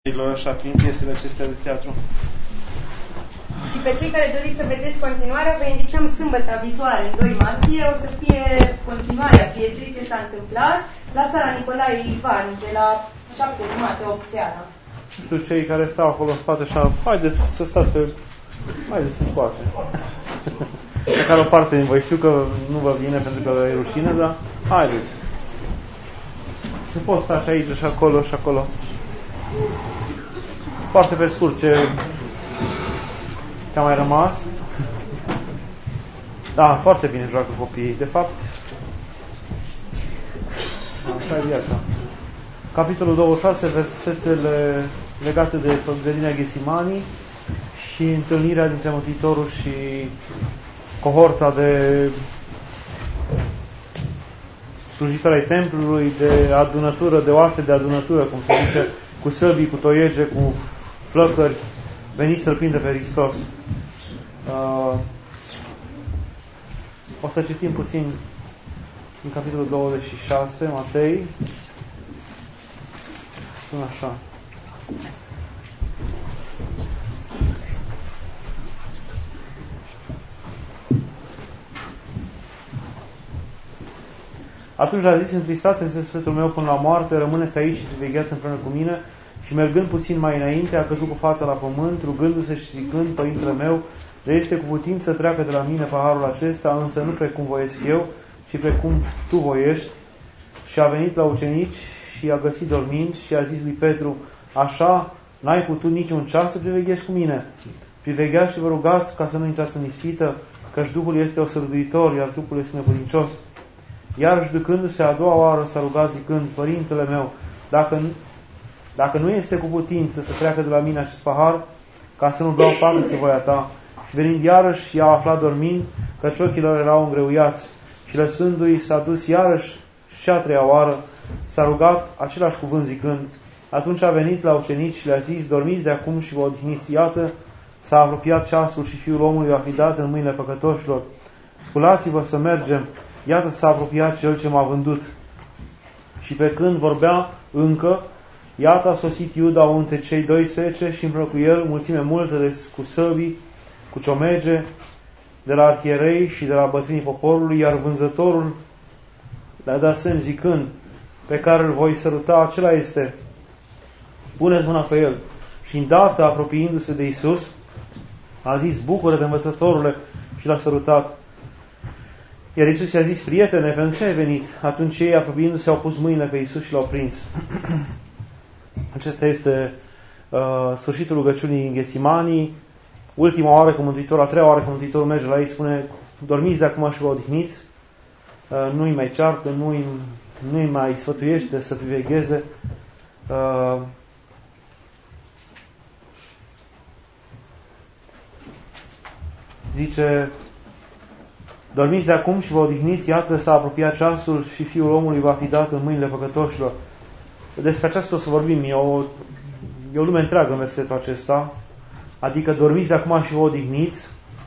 așa prin piesele acestea de teatru. Și pe cei care doriți să vedeți continuarea, vă indicăm sâmbătă viitoare, în 2 martie, o să fie continuarea piesei Ce s-a întâmplat la sala Nicolae Ivan, de la 7:30, 8 seara. Știu, cei care stau acolo în spate așa, haideți să stați pe... Haideți să încoace. Măcar o parte din voi, știu că nu vă vine pentru că e rușine, dar haideți. Se pot sta și aici, și acolo, și acolo. Foarte pe scurt, ce a mai rămas? Da, foarte bine joacă copiii. De fapt, așa e viața. Capitolul 26, versetele legate de grădina Ghețimanii și întâlnirea dintre Mântuitorul și cohorta de slujitori ai templului, de adunătură, de oaste de adunătură, cum se zice, cu săbii, cu toiege, cu flăcări, veniți să-L prindă pe Hristos. O să citim puțin în capitolul 26, Matei. Spune așa. Atunci a zis: întristate este sufletul meu până la moarte, rămâneți aici și privegheați împreună cu mine. Și mergând puțin mai înainte, a căzut cu fața la pământ, rugându-se și zicând: Părintele meu, de este cu putință să treacă de la mine paharul acesta, însă nu precum voiesc eu, ci precum tu voiești. Și a venit la ucenici și a găsit dormind și a zis lui Petru: așa n-ai putut niciun ceas să priveghești cu mine. Privegheați și vă rugați ca să nu intrați în ispită, căci Duhul este osăruitor, iar trupul este neputincios. Iarăși, ducându-se a doua oară, s-a rugat zicând: Părintele meu, dacă nu este cu putință să treacă de la mine acest pahar, ca să nu beau pagă să voia ta. Și venind iarăși, i-a aflat dormind, căci ochii lor erau îngreuiați. Și lăsându-i, s-a dus iarăși și a treia oară, s-a rugat același cuvânt zicând. Atunci a venit la ucenici și le-a zis: dormiți de acum și vă odihniți. Iată, s-a apropiat ceasul și Fiul omului va fi dat în mâinile păcătoșilor. Sculați-vă să mergem. Iată, s-a apropiat cel ce m-a vândut. Și pe când vorbea încă, iată, a sosit Iuda între cei 12 și împreună cu el mulțime multă cu săbii, cu ciomege, de la arhierei și de la bătrânii poporului, iar vânzătorul le-a dat semn zicând: pe care îl voi săruta, acela este, puneți mâna pe el. Și îndată, apropiindu-se de Iisus, a zis: bucură-te, învățătorule, și l-a sărutat. Iar Iisus i-a zis: prietene, pentru ce ai venit? Atunci ei, apropiindu-se, au pus mâinile pe Iisus și l-au prins. Acesta este sfârșitul rugăciunii în Ghețimanii. Ultima oară că Mântuitorul, a treia oară că Mântuitorul merge la ei, spune: dormiți de acum și vă odihniți. Nu-i mai ceartă, nu-i mai sfătuiește să privegheze. Zice: dormiți de acum și vă odihniți, iată, s-a apropiat ceasul și Fiul omului va fi dat în mâinile păcătoșilor. Despre aceasta o să vorbim. E o lume întreagă în versetul acesta. Adică dormiți de acum și vă odihniți.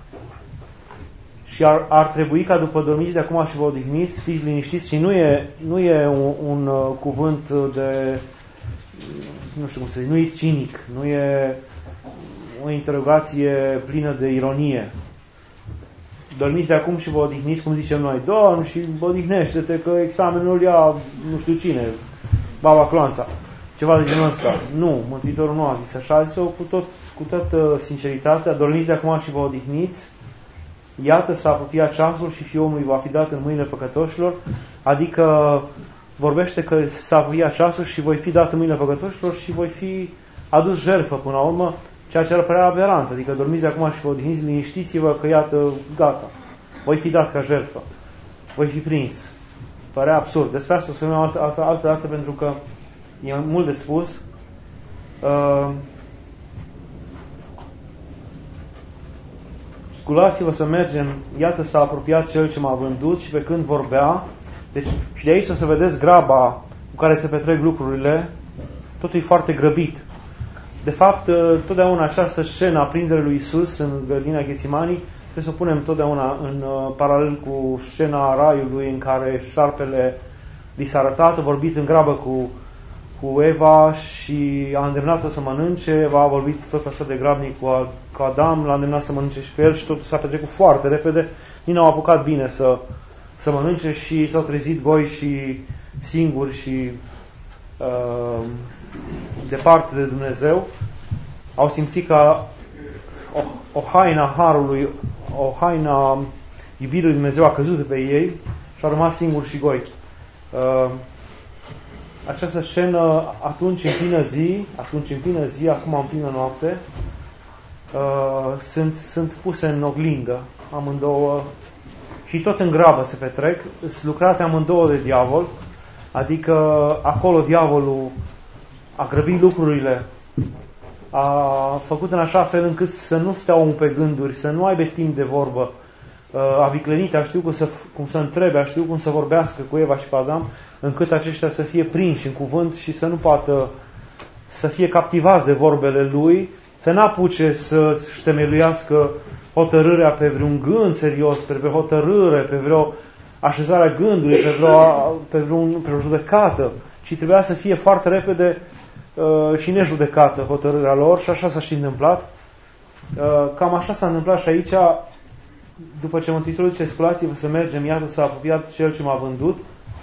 Și ar trebui ca după dormiți de acum și vă odihniți, fiți liniștiți. Și nu e un cuvânt de, nu știu cum să zic, nu e cinic, nu e o interogație plină de ironie. Dormiți de acum și vă odihniți, cum zicem noi: dormi și odihnește-te că examenul ia nu știu cine, Baba Cloanța, ceva de genul ăsta. Nu, Mântuitorul nu a zis așa, a zis-o cu toată sinceritatea: dormiți de acum și vă odihniți, iată, s-a apropiat ceasul și Fiul omului va fi dat în mâinile păcătoșilor. Adică vorbește că s-a apropiat ceasul și voi fi dat în mâinile păcătoșilor și voi fi adus jertfă până la urmă, ceea ce ar părea aberant. Adică dormiți de acum și vă odihniți, liniștiți-vă că iată, gata, voi fi dat ca jertfă, voi fi prins. Părea absurd. Despre asta o să vedem altă dată, pentru că e mult de spus. Sculați-vă să mergem, iată, s-a apropiat cel ce m-a vândut. Și pe când vorbea, deci, și de aici o să vedeți graba cu care se petrec lucrurile, totul e foarte grăbit. De fapt, totdeauna această scenă a prinderii lui Iisus în grădina Ghețimanii trebuie să o punem totdeauna în paralel cu scena raiului, în care șarpele li s-a arătat, vorbit în grabă cu cu Eva și a îndemnat-o să mănânce. Eva a vorbit tot așa de grabnic cu Adam, l-a îndemnat să mănânce și pe el și totul s-a petrecut foarte repede. Nici n-au apucat bine să mănânce și s-au trezit goi și singuri și departe de Dumnezeu. Au simțit că o haina harului, o haina iubirii lui Dumnezeu a căzut pe ei și au rămas singuri și goi. Această scenă atunci în plină zi, acum în plină noapte, sunt puse în oglindă amândouă și tot în grabă se petrec, sunt lucrate amândouă de diavol, adică acolo diavolul a grăbit lucrurile, a făcut în așa fel încât să nu stea omul pe gânduri, să nu aibă timp de vorbă, a viclenit, a știut cum să întrebe, a știut cum să vorbească cu Eva și cu Adam, încât aceștia să fie prinși în cuvânt și să nu poată să fie captivați de vorbele lui, să n-apuce să-și temeluiască hotărârea pe vreun gând serios, pe vreo hotărâre, pe vreo așezare a gândului, pe vreo judecată, ci trebuia să fie foarte repede și nejudecată hotărârea lor și așa s-a și întâmplat. Cam așa s-a întâmplat și aici, după ce Mântuitorul zice, sculați-vă să mergem, iată s-a apropiat cel ce m-a vândut,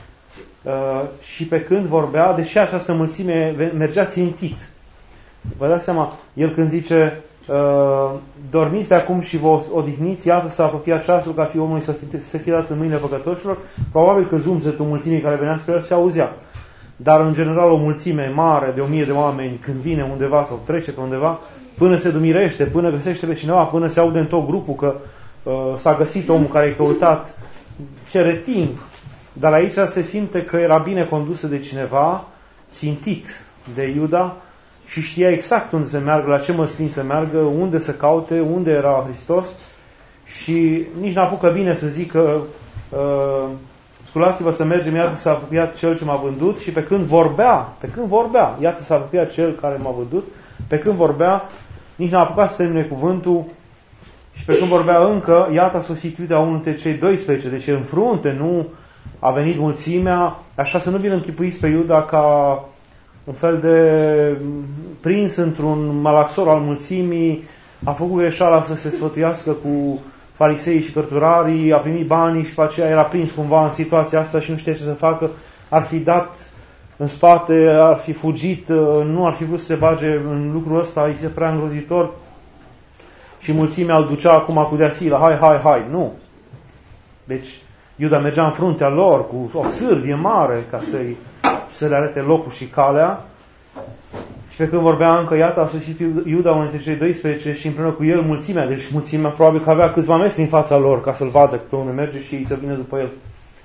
și pe când vorbea, deși această mulțime mergea țintit. Vă dați seama, el când zice dormiți de acum și vă odihniți, iată s-a apropiat ceasul ca Fiul omului să fie dat în mâinile păcătoșilor, probabil că zumzetul mulțimii care venea spre el se auzea. Dar în general o mulțime mare de 1000 de oameni când vine undeva sau trece pe undeva, până se dumirește, până găsește pe cineva, până se aude în tot grupul că s-a găsit omul care i-a căutat, cere timp. Dar aici se simte că era bine condusă de cineva, țintit de Iuda și știa exact unde să meargă, la ce măslin să meargă, unde să caute, unde era Hristos și nici n-apucă bine să zică sculați-vă să mergem, iată s-a apropiat cel ce m-a vândut și pe când vorbea, iată s-a apropiat cel care m-a vândut, pe când vorbea, nici n-a apucat să termine cuvântul și pe când vorbea încă, iată a sosit Iuda, unul dintre cei 12, deci în frunte, nu a venit mulțimea, așa să nu vină închipuiți pe Iuda ca un fel de prins într-un malaxor al mulțimii, a făcut greșeala să se sfătuiască cu fariseii și cărturarii, a primit banii și după aceea era prins cumva în situația asta și nu știa ce să facă, ar fi dat în spate, ar fi fugit, nu ar fi vrut să se bage în lucrul ăsta, îi se prea îngrozitor și mulțimea îl ducea acum cu deasila, hai, nu. Deci Iuda mergea în fruntea lor cu o sârdie mare ca să le arate locul și calea. Și pe când vorbea încă, iată, a sosit Iuda, unul dintre cei 12 și împreună cu el mulțimea. Deci mulțimea probabil că avea câțiva metri în fața lor ca să-l vadă pe unde merge și ei să vină după el.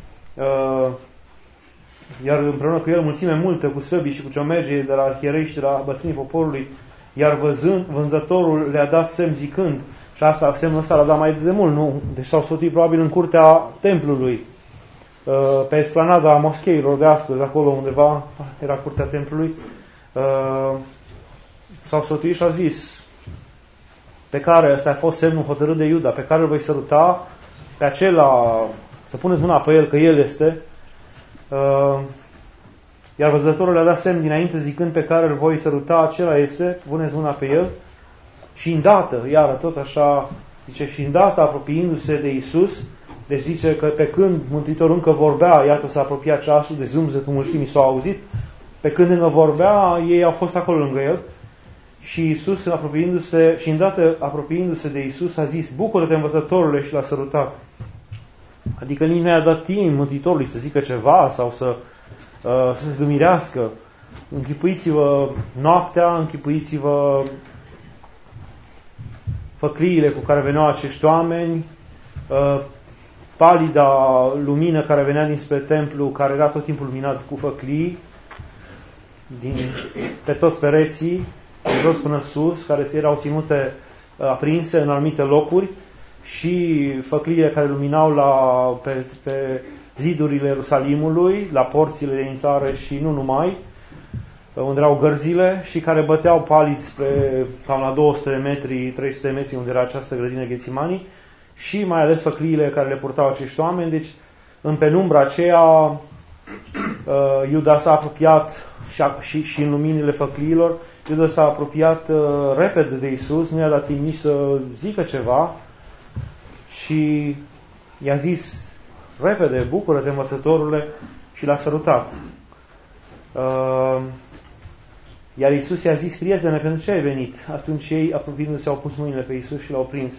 Iar împreună cu el mulțime multă cu săbii și cu ciomegii de la arhierei și de la bătrânii poporului. Iar vânzătorul le-a dat semn zicând, și asta, semnul ăsta l-a dat mai de mult, nu? Deci s-au sotit probabil în curtea templului, pe esplanada moscheilor de astăzi, acolo undeva era curtea templului. S-au sotit și au zis, pe care, ăsta a fost semnul hotărât de Iuda, pe care îl voi săruta, pe acela, să puneți mâna pe el, că el este. Iar văzătorul le-a dat semn dinainte zicând, pe care îl voi săruta, acela este, puneți mâna pe el. Și îndată, iară tot așa, zice, și îndată apropiindu-se de Iisus, deci zice că pe când Mântuitorul încă vorbea, iată s-a apropiat ceasul, de zumzetul mulțimii s-au auzit, pe când încă vorbea, ei au fost acolo lângă el și Iisus, și îndată apropiindu-se de Iisus, a zis, bucură-te învățătorule, și l-a sărutat. Adică nici nu i-a dat timp Mântuitorului să zică ceva sau să se dumirească. Închipuiți-vă noaptea, închipuiți-vă făcliile cu care veneau acești oameni, palida lumină care venea dinspre templu, care era tot timpul luminat cu făclii, pe toți pereții, de jos până sus, care erau ținute aprinse în anumite locuri, și făcliile care luminau pe zidurile Ierusalimului, la porțile de intrare și nu numai, unde erau gărzile, și care băteau palid spre cam la 200 de metri, 300 de metri unde era această grădină Ghețimanii, și mai ales făcliile care le purtau acești oameni. Deci în penumbra aceea Iuda s-a apropiat și în luminile făcliilor, Iuda s-a apropiat repede de Iisus, nu i-a dat timp nici să zică ceva și i-a zis repede, bucură-te, învățătorule, și l-a sărutat. Iar Iisus i-a zis, prietene, pentru ce ai venit? Atunci ei, apropiindu-se, au pus mâinile pe Iisus și l-au prins.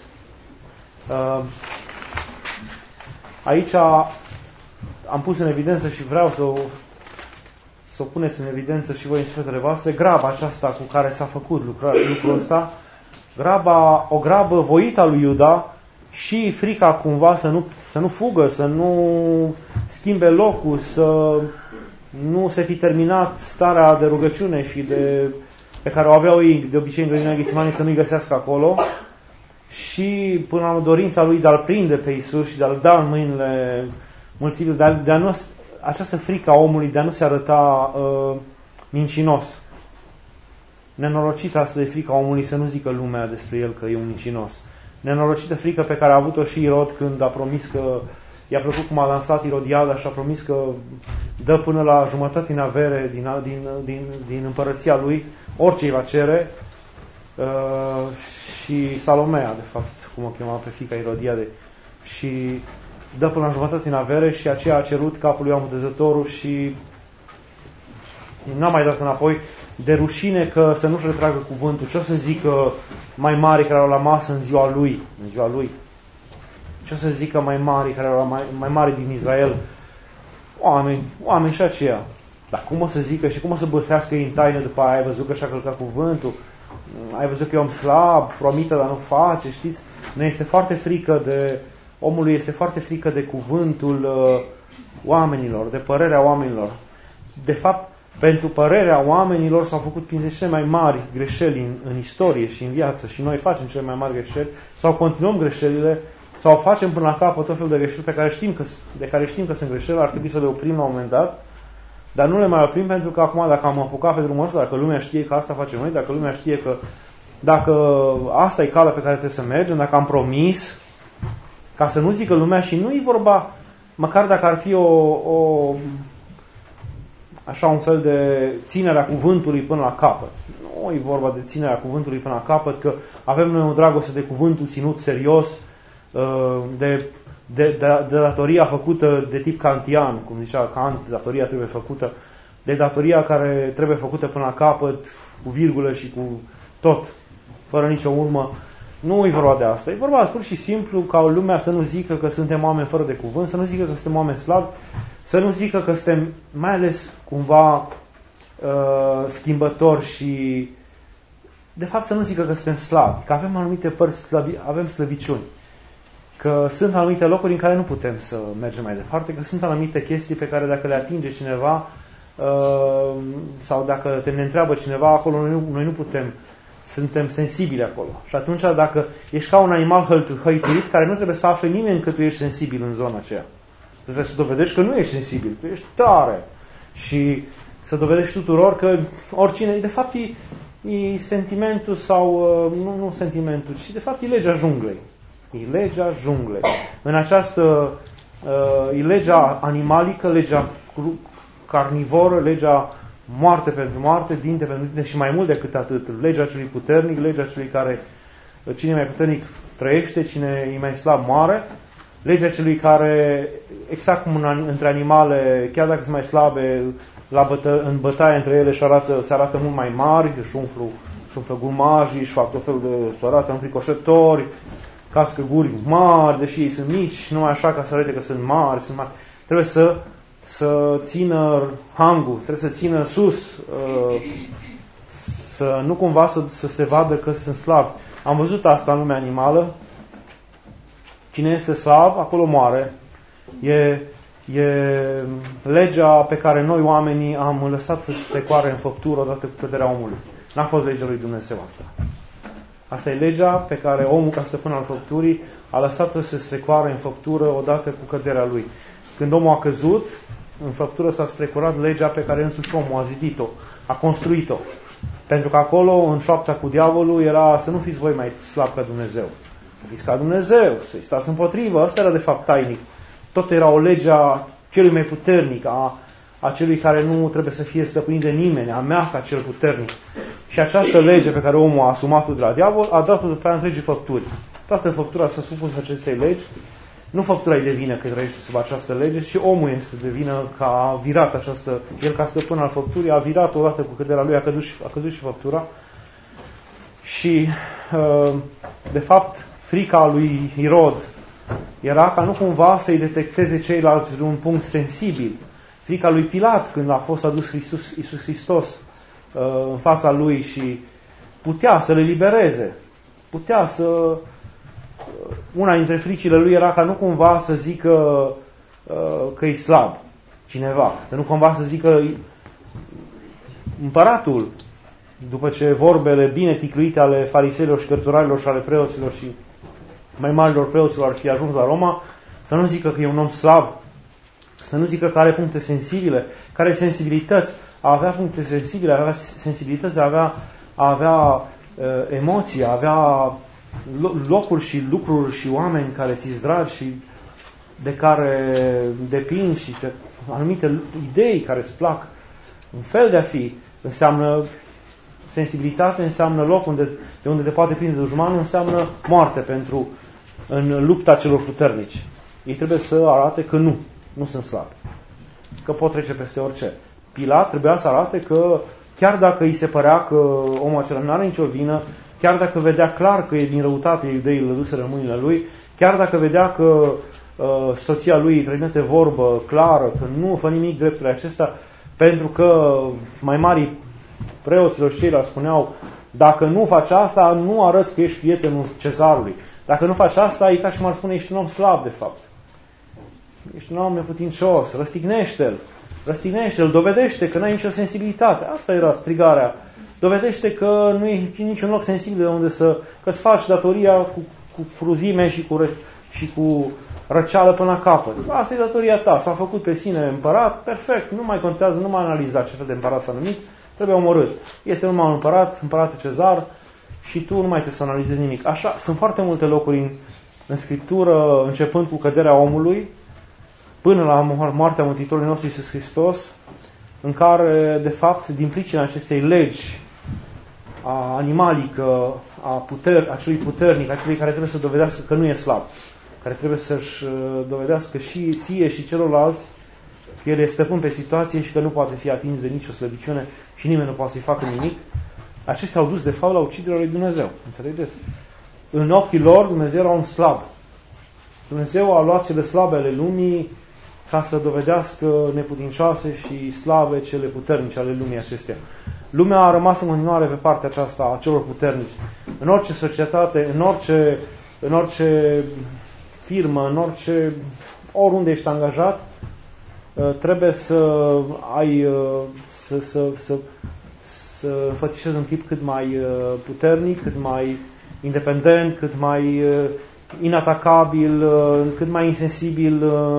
Aici am pus în evidență și vreau să o puneți în evidență și voi în sufletele voastre, graba aceasta cu care s-a făcut lucrul ăsta, o grabă voită a lui Iuda și frica cumva să nu fugă, să nu schimbe locul, să nu se fi terminat starea de rugăciune și pe care o aveau ei de obicei în grădina Ghețimani, să nu-i găsească acolo, și până la dorința lui de a-l prinde pe Iisus și de a-l da în mâinile mulțimii, de a nu, această frică a omului de a nu se arăta mincinos. Nenorocită asta de frica omului să nu zică lumea despre el că e un mincinos. Nenorocită frică pe care a avut-o și Irod când a promis că i-a plăcut cum a lansat Irodiada și a promis că dă până la jumătate din avere din împărăția lui, orice îi va cere, și Salomea, de fapt, cum o chema pe fiica Irodiade, și dă până la jumătate din avere și aceea a cerut capul lui Ioan Botezătorul și n-a mai dat înapoi, de rușine că să nu-și retragă cuvântul. Ce o să zică mai mari care erau la masă în ziua lui? Ce o să zică mai mari care erau mai mari din Israel? Oameni și aceia. Dar cum o să zică și cum o să bârfească ei în taină după aia? Ai văzut că și-a călcat cuvântul? Ai văzut că e om slab, promite, dar nu face, știți? Omului este foarte frică de cuvântul oamenilor, de părerea oamenilor. De fapt, pentru părerea oamenilor s-au făcut printre cele mai mari greșeli în istorie și în viață și noi facem cele mai mari greșeli sau continuăm greșelile sau facem până la capăt tot felul de greșeli de care știm că sunt greșeli, ar trebui să le oprim la un moment dat, dar nu le mai oprim pentru că acum dacă am apucat pe drumul ăsta, dacă lumea știe că asta facem noi, dacă lumea știe că dacă asta e calea pe care trebuie să mergem, dacă am promis, ca să nu zică lumea, și nu e vorba, măcar dacă ar fi așa un fel de ținerea cuvântului până la capăt. Nu e vorba de ținerea cuvântului până la capăt, că avem noi o dragoste de cuvântul ținut serios, de datoria făcută de tip kantian, cum zicea Kant, datoria trebuie făcută, de datoria care trebuie făcută până la capăt, cu virgulă și cu tot, fără nicio urmă. Nu e vorba de asta. E vorba pur și simplu ca lumea să nu zică că suntem oameni fără de cuvânt, să nu zică că suntem oameni slabi, să nu zică că suntem mai ales cumva schimbători și de fapt să nu zică că suntem slabi, că avem anumite părți avem slăbiciuni, că sunt anumite locuri în care nu putem să mergem mai departe, că sunt anumite chestii pe care dacă le atinge cineva sau dacă ne întreabă cineva, acolo noi nu putem, suntem sensibili acolo. Și atunci dacă ești ca un animal hăituit, care nu trebuie să afle nimeni că tu ești sensibil în zona aceea. Trebuie să dovedești că nu ești sensibil, tu ești tare. Și să dovedești tuturor că oricine, de fapt e sentimentul sau, nu sentimentul, ci de fapt e legea junglei. E legea junglei. În această, e legea animalică, legea carnivoră, legea moarte pentru moarte, dinte pentru dinte și mai mult decât atât. Legea celui puternic, legea celui care, cine e mai puternic trăiește, cine e mai slab moare. Legea celui care, exact cum între animale, chiar dacă sunt mai slabe, în bătaie între ele se arată mult mai mari, își umflă gumajii, își fac tot felul de, se arată înfricoșători, cască guri mari, deși ei sunt mici, numai așa ca să arate că sunt mari, Trebuie să țină hangul, trebuie să țină sus, să nu cumva să se vadă că sunt slabi. Am văzut asta în lumea animală. Cine este slab, acolo moare. E legea pe care noi oamenii am lăsat să se strecoare în făptură odată cu căderea omului. N-a fost legea lui Dumnezeu asta. Asta e legea pe care omul, ca stăpân al făpturii, a lăsat-o să se strecoare în făptură odată cu căderea lui. Când omul a căzut, în făptură s-a strecurat legea pe care însuși omul a zidit-o, a construit-o. Pentru că acolo, în șoapta cu diavolul, era să nu fiți voi mai slabi ca Dumnezeu. Să fiți ca Dumnezeu, să-i stați împotrivă. Asta era de fapt tainic. Tot era o lege a celui mai puternic, a a celui care nu trebuie să fie stăpânit de nimeni, a mea ca cel puternic. Și această lege pe care omul a asumat-o de la diavol a dat-o după aia întregii făpturi. Toată făptura s-a supus acestei legi. Nu făptura e de vină că trăiește sub această lege, ci omul este de vină că a virat această, el ca stăpân al făpturii, a virat odată cu căderea lui, a căzut și făptura. Și, de fapt, frica lui Irod era ca nu cumva să-i detecteze ceilalți de un punct sensibil. Frica lui Pilat, când a fost adus Iisus Hristos în fața lui și putea să le libereze, putea să... Una dintre fricile lui era ca nu cumva să zică că e slab cineva, să nu cumva să zică împăratul, după ce vorbele bine ticluite ale fariseilor și cărturarilor și ale preoților și mai marilor preoților ar fi ajuns la Roma, să nu zică că e un om slab, să nu zică că are puncte sensibile, care sensibilități, a avea puncte sensibile, a avea sensibilități, a avea emoții, a avea locuri și lucruri și oameni care ți-s dragi și de care depinzi și anumite idei care îți plac. Un fel de a fi înseamnă sensibilitate, înseamnă loc de unde te poate prinde dușmanul, înseamnă moarte în lupta celor puternici. Ei trebuie să arate că nu sunt slabi, că pot trece peste orice. Pilat trebuia să arate că chiar dacă îi se părea că omul acela nu are nicio vină, chiar dacă vedea clar că e din răutate iudeii lăduseră în mâinile lui, chiar dacă vedea că soția lui îi transmite vorbă clară, că nu fă nimic dreptul acesta, pentru că mai mari preoților și ceilalți spuneau, dacă nu faci asta, nu arăți că ești prietenul cezarului. Dacă nu faci asta, e ca și m-ar spune, ești un om slab, de fapt. Ești un om neputincios, răstignește-l, dovedește că n-ai nicio sensibilitate. Asta era strigarea. Dovedește că nu e niciun loc sensibil de unde că-ți faci datoria cu cruzime și cu răceală până la capăt. Asta e datoria ta. S-a făcut pe sine împărat, perfect, nu mai contează, nu mai analiza ce fel de împărat s-a numit, trebuie omorât. Este numai un împăratul Cezar și tu nu mai trebuie să analizezi nimic. Așa, sunt foarte multe locuri în Scriptură, începând cu căderea omului, până la moartea Mântuitorului nostru Iisus Hristos, în care, de fapt, din pricina acestei legi animalică, acelui puternic, acelui care trebuie să dovedească că nu e slab, care trebuie să-și dovedească și sie și celorlalți că el este stăpân pe situație și că nu poate fi atins de nicio slăbiciune și nimeni nu poate să-i facă nimic, acestea au dus, de fapt, la uciderea lui Dumnezeu. Înțelegeți? În ochii lor, Dumnezeu era un slab. Dumnezeu a luat cele slabe ale lumii ca să dovedească neputincioase și slabe cele puternice ale lumii acestea. Lumea a rămas în continuare pe partea aceasta a celor puternici. În orice societate, în orice firmă, oriunde ești angajat, trebuie să ai să înfățișezi un tip cât mai puternic, cât mai independent, cât mai inatacabil, cât mai insensibil,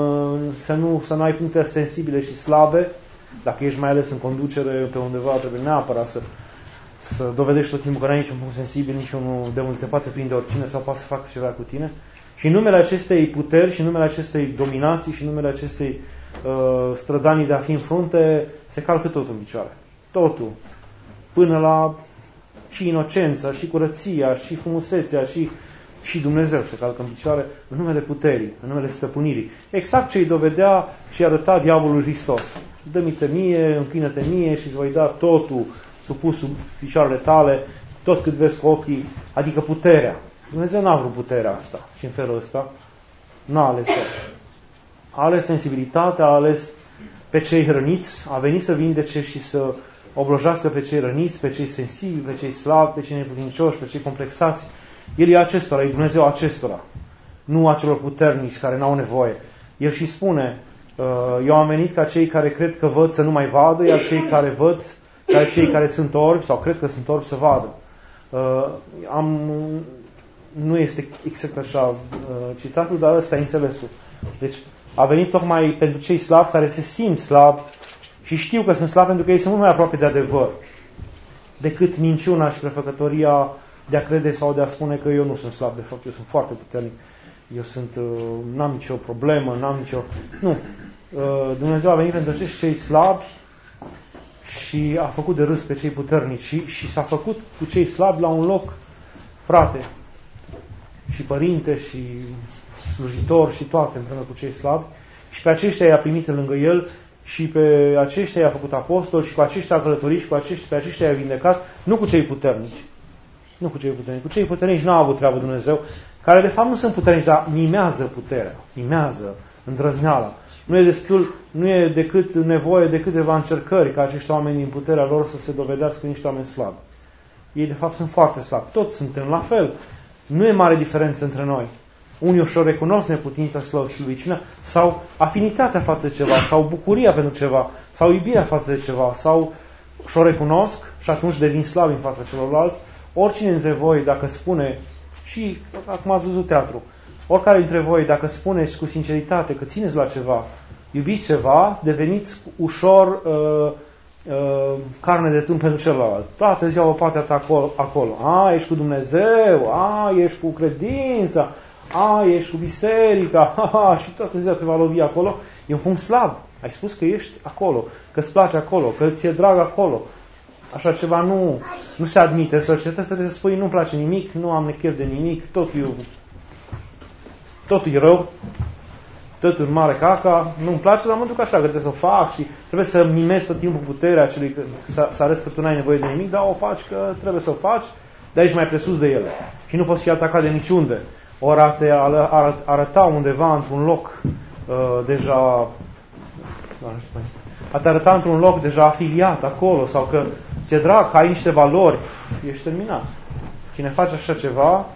să nu ai puncte sensibile și slabe. Dacă ești mai ales în conducere pe undeva, trebuie neapărat să dovedești tot timpul că n-ai niciun punct sensibil, niciunul de unde te poate prinde oricine sau poate să facă ceva cu tine. Și în numele acestei puteri, și în numele acestei dominații, și în numele acestei strădanii de a fi în frunte, se calcă totul în picioare. Totul. Până la și inocența, și curăția, și frumusețea, și Dumnezeu se calcă în picioare în numele puterii, în numele stăpânirii. Exact ce îi dovedea și arăta diavolul Hristos. Dă-mi-te mie, închină-te mie și îți voi da totul supus sub picioarele tale, tot cât vezi cu ochii, adică puterea. Dumnezeu n-a vrut puterea asta și în felul ăsta n-a ales-o. A ales sensibilitatea, a ales pe cei hrăniți, a venit să vindece și să oblojească pe cei răniți, pe cei sensibili, pe cei slabi, pe cei neputincioși, pe cei complexați. El e acestora, e Dumnezeu acestora, nu a celor puternici care n-au nevoie. El și spune, eu am venit ca cei care cred că văd să nu mai vadă, iar cei care văd, cei care sunt orbi sau cred că sunt orbi să vadă. Nu este exact așa citatul, dar ăsta e înțelesul. Deci a venit tocmai pentru cei slabi care se simt slabi și știu că sunt slabi pentru că ei sunt mult mai aproape de adevăr decât minciuna și prefăcătoria de a crede sau de a spune că eu nu sunt slab, de fapt eu sunt foarte puternic. eu n-am nicio problemă, Nu. Dumnezeu a venit pentru acești cei slabi și a făcut de râs pe cei puternici și s-a făcut cu cei slabi la un loc frate și părinte și slujitor și toate împreună cu cei slabi și pe aceștia i-a primit lângă el și pe aceștia i-a făcut apostol și cu aceștia a călătorit și pe aceștia i-a vindecat, nu cu cei puternici. Nu cu cei puternici. Cu cei puternici n-a avut treabă Dumnezeu, care de fapt nu sunt puternici, dar mimează puterea, mimează îndrăzneala. Nu e decât nevoie de câteva încercări ca acești oameni din puterea lor să se dovedească niște oameni slabi. Ei de fapt sunt foarte slabi. Toți suntem la fel. Nu e mare diferență între noi. Unii își o recunosc neputința sau slăbiciunea, sau afinitatea față de ceva, sau bucuria pentru ceva, sau iubirea față de ceva, sau și-o recunosc și atunci devin slabi în fața celorlalți. Oricine dintre voi, dacă spune, și acum ați văzut teatru, oricare dintre voi, dacă spuneți cu sinceritate că țineți la ceva, iubiți ceva, deveniți ușor carne de tun pentru celălalt. Toată ziua o poate ta acolo. Ești cu Dumnezeu, ești cu credința, ești cu biserica, și toată ziua te va lovi acolo. E un punct slab. Ai spus că ești acolo, că îți place acolo, că ți-e drag acolo. Așa ceva nu se admite în societate, trebuie să spui nu-mi place nimic, nu am nechef de nimic, totul e rău, totul mare caca, nu-mi place, dar mă duc așa, că trebuie să o fac și trebuie să mimezi tot timpul puterea celui să arăți că tu n-ai nevoie de nimic, dar o faci că trebuie să o faci, de aici mai presus de ele. Și nu poți fi atacat de niciunde. Ori a te arăta undeva într-un loc deja a te arăta într-un loc deja afiliat acolo sau că ți-e drag, că ai niște valori, ești terminat. Cine face așa ceva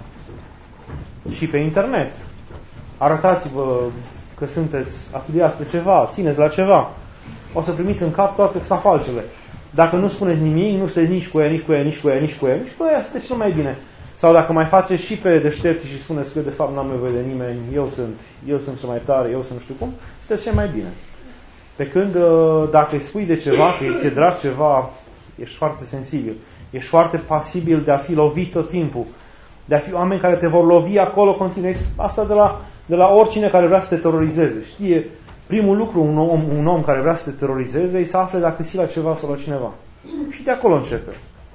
și pe internet, arătați-vă că sunteți afiliați pe ceva, țineți la ceva, o să primiți în cap toate scafalcele. Dacă nu spuneți nimic, nu sunteți nici cu ea, nici cu ea, nici cu ea, nici cu ea, nici cu ea, sunteți cel mai bine. Sau dacă mai faceți și pe deștepți și spuneți că de fapt n-am nevoie de nimeni, eu sunt cel mai tare, eu sunt nu știu cum, sunteți cel mai bine. Pe când dacă îi spui de ceva, că îi ție drag ceva, ești foarte sensibil. Ești foarte pasibil de a fi lovit tot timpul. De a fi oameni care te vor lovi acolo continuu. Asta de la oricine care vrea să te terorizeze. Știe, primul lucru, un om care vrea să te terorizeze, îi să afle dacă ții la ceva sau la cineva. Și de acolo începe.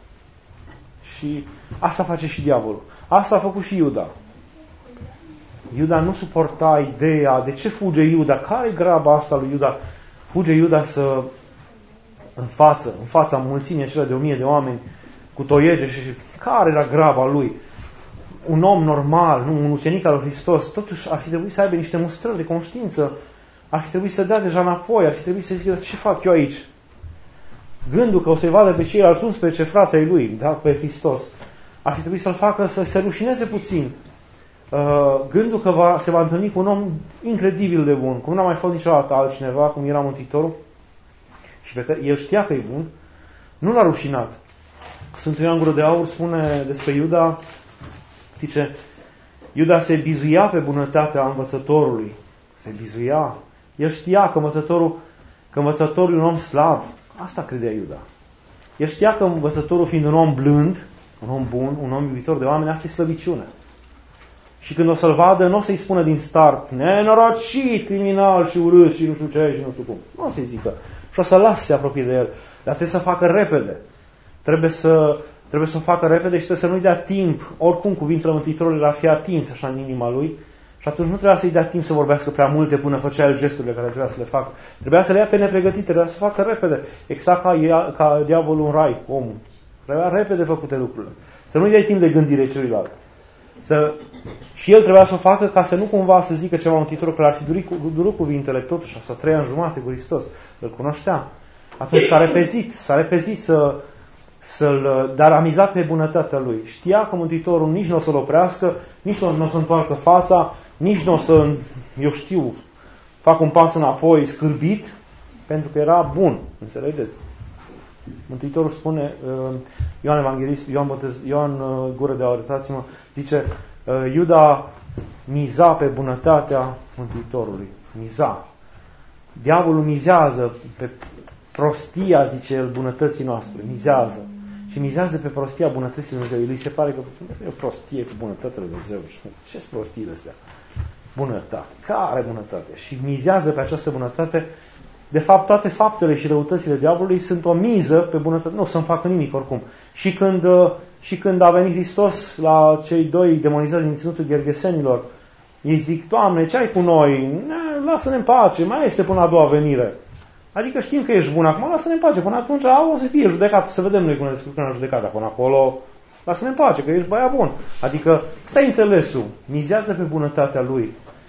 Și asta face și diavolul. Asta a făcut și Iuda. Iuda nu suporta ideea. De ce fuge Iuda? Care-i graba asta lui Iuda? Fuge Iuda în fața mulțimii acelea de 1000 de oameni cu toiege și care era graba lui? Un om normal, un ucenic al lui Hristos, totuși ar fi trebuit să aibă niște mustrări de conștiință, ar fi trebuit să dea deja înapoi, ar fi trebuit să zică, ce fac eu aici? Gândul că o să-i vadă pe ceilalți 11 frații ai lui, da, pe Hristos, ar fi trebuit să-l facă să se rușineze puțin. Gândul că se va întâlni cu un om incredibil de bun, cum n-a mai fost niciodată altcineva, cum era Mântuitorul, și pe care el știa că e bun, nu l-a rușinat. Sfântul Ioan Gură de Aur spune despre Iuda, zice, Iuda se bizuia pe bunătatea învățătorului. Se bizuia. El știa că învățătorul e un om slab. Asta credea Iuda. El știa că învățătorul, fiind un om blând, un om bun, un om iubitor de oameni, asta e slăbiciune. Și când o să-l vadă, nu o să-i spună din start, nenorocit, criminal și urât și nu știu ce și nu știu cum. Nu o să-i zică. Și o să lasă să se apropie de el. Dar trebuie să facă repede. Trebuie să o facă repede și trebuie să nu-i dea timp. Oricum cuvintele Mântuitorului ar fi atins așa în inima lui. Și atunci nu trebuia să-i dea timp să vorbească prea multe până făcea el gesturile care trebuia să le facă. Trebuia să le ia pe nepregătite, trebuia să facă repede. Exact ca diavolul în rai, omul. Trebuia repede făcute lucrurile. Să nu-i dai timp de gândire celuilalt. Și el trebuia să o facă ca să nu cumva să zică ceva Mântuitorul, că l-ar fi durut cuvintele totuși, să trăia în jumate cu Hristos. Îl cunoștea. Atunci s-a repezit dar a mizat pe bunătatea lui. Știa că Mântuitorul nici nu o să-l oprească, nici nu o să întoarcă fața, nici nu o să, fac un pas înapoi scârbit, pentru că era bun. Înțelegeți? Mântuitorul spune, Ioan Evanghelist, Ioan Gură de Aur, iertați-mă, zice, Iuda miza pe bunătatea Mântuitorului. Miza. Diavolul mizează pe prostia, zice el, bunătății noastre. Mizează. Și mizează pe prostia bunătății Dumnezeu. Lui se pare că e o prostie cu bunătatea Lui Dumnezeu. Ce-s prostiile astea? bunătate. Care bunătate? Și mizează pe această bunătate. De fapt, toate faptele și răutățile diavolului sunt o miză pe bunătate. Nu să-mi facă nimic oricum. Și când a venit Hristos la cei doi demonizați din ținutul Ghergesenilor, ei zic, Doamne, ce ai cu noi? Lasă-ne în pace, mai este până a doua venire. Adică știm că ești bun acum, lasă-ne în pace. Până atunci o să fie judecat, să vedem noi cum ne descurcăm la judecata. Până acolo, lasă-ne în pace, că ești băiat bun. Adică, stai înțelesul, mizează pe bunătatea Lui.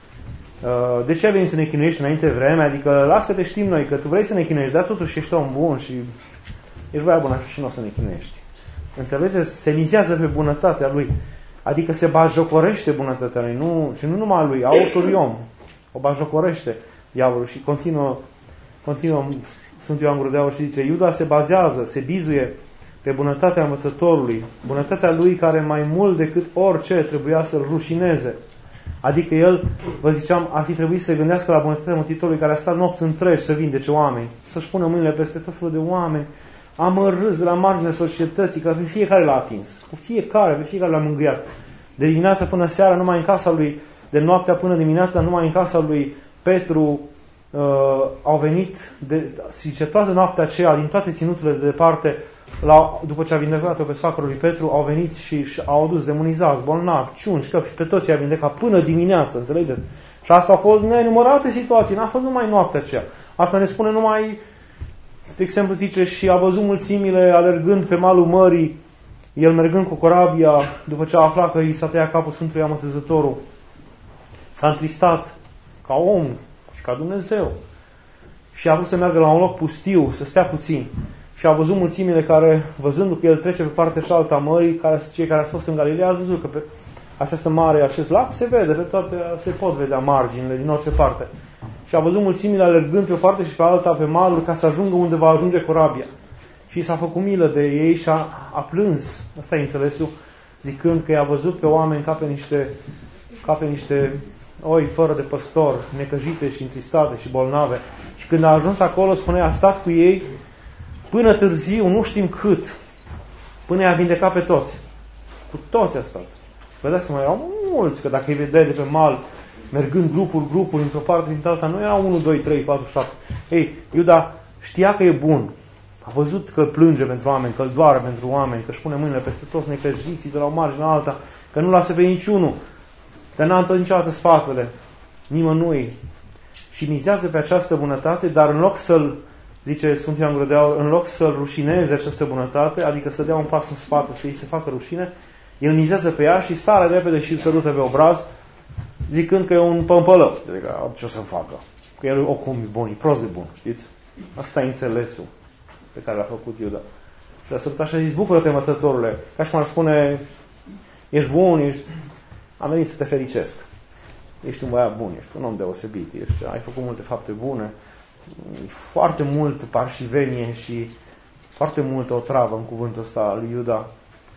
De ce ai venit să ne chinuiești înainte vreme? Adică, las că te știm noi, că tu vrei să ne chinuiești, dar totuși ești om bun și ești băiat bun și nu o să ne chinuiești. Înțelegeți? Se mizează pe bunătatea Lui. Adică se bajocorește bunătatea Lui. Și nu numai Lui, a oricărui om. O bajocorește diavolul și continuă Sfântul Ioan Gură de Aur și zice, Iuda se bazează, se bizuie pe bunătatea învățătorului, bunătatea lui care mai mult decât orice trebuia să-l rușineze. Adică el, vă ziceam, ar fi trebuit să gândească la bunătatea Mântuitorului care a stat nopți întregi să vindece oameni, să-și pună mâinile peste tot felul de oameni, amărâți de la marginea societății, că pe fiecare l-a atins, pe fiecare l-a mângâiat. De dimineața până seara, numai în casa lui, de noaptea până dimineața, numai în casa lui Petru, au venit, zice, toată noaptea aceea, din toate ținuturile de departe, după ce a vindecat-o pe soacrul lui Petru, au venit și au adus demonizați, bolnavi, ciungi, căpi, și pe toți i-a vindecat până dimineață, înțelegeți? Și asta au fost nenumărate situații, n-a fost numai noaptea aceea. Asta ne spune numai, de exemplu, zice, și a văzut mulțimile alergând pe malul mării, el mergând cu corabia, după ce a aflat că i s-a tăiat capul Sfântului Amătăzătorul, s-a întristat ca om și ca Dumnezeu și a vrut să meargă la un loc pustiu, să stea puțin. Și a văzut mulțimile care, văzându că el trece pe partea cealaltă a mării, cei care au fost în Galileea, a văzut că pe această mare, acest lac, se vede, pe toate, se pot vedea marginile din orice parte. Și a văzut mulțimile alergând pe o parte și pe alta pe malul ca să ajungă unde va ajunge corabia. Și s-a făcut milă de ei și a plâns, ăsta e înțelesul, zicând că i-a văzut pe oameni ca pe niște oi fără de păstor, necăjite și întristate și bolnave. Și când a ajuns acolo, spune, a stat cu ei până târziu, nu știm cât, până i-a vindecat pe toți. Cu toți a stat. Vedeți, mai erau mulți, că dacă îi vedeai de pe mal, mergând grupuri, într-o parte, din alta, nu erau 1, 2, 3, 4, 7. Ei, Iuda știa că e bun. A văzut că plânge pentru oameni, că îl doare pentru oameni, că își pune mâinile peste toți necăjiții de la o margine la alta, că nu lasă pe niciunul, că n-a întors niciodată spatele nimănui. Și mizează pe această bunătate, dar în loc să-l, zice Sfântul Ioan Gură de Aur, în loc să-l rușineze această bunătate, adică să dea un pas în spate, să îi se facă rușine, el mizează pe ea și sare repede și îl sărută pe obraz, zicând că e un pămpălău. Adică, ce o să-mi facă? Că el oricum e bun, e prost de bun, știți? Asta e înțelesul pe care l-a făcut Iuda. Și a sărutat și a zis, bucură-te, învățătorule, ca și cum ar spune, ești bun, am venit să te fericesc. Ești un băiat bun, ești un om deosebit, ai făcut multe fapte bune, foarte mult parșivenie și foarte multă otravă în cuvântul ăsta al lui Iuda.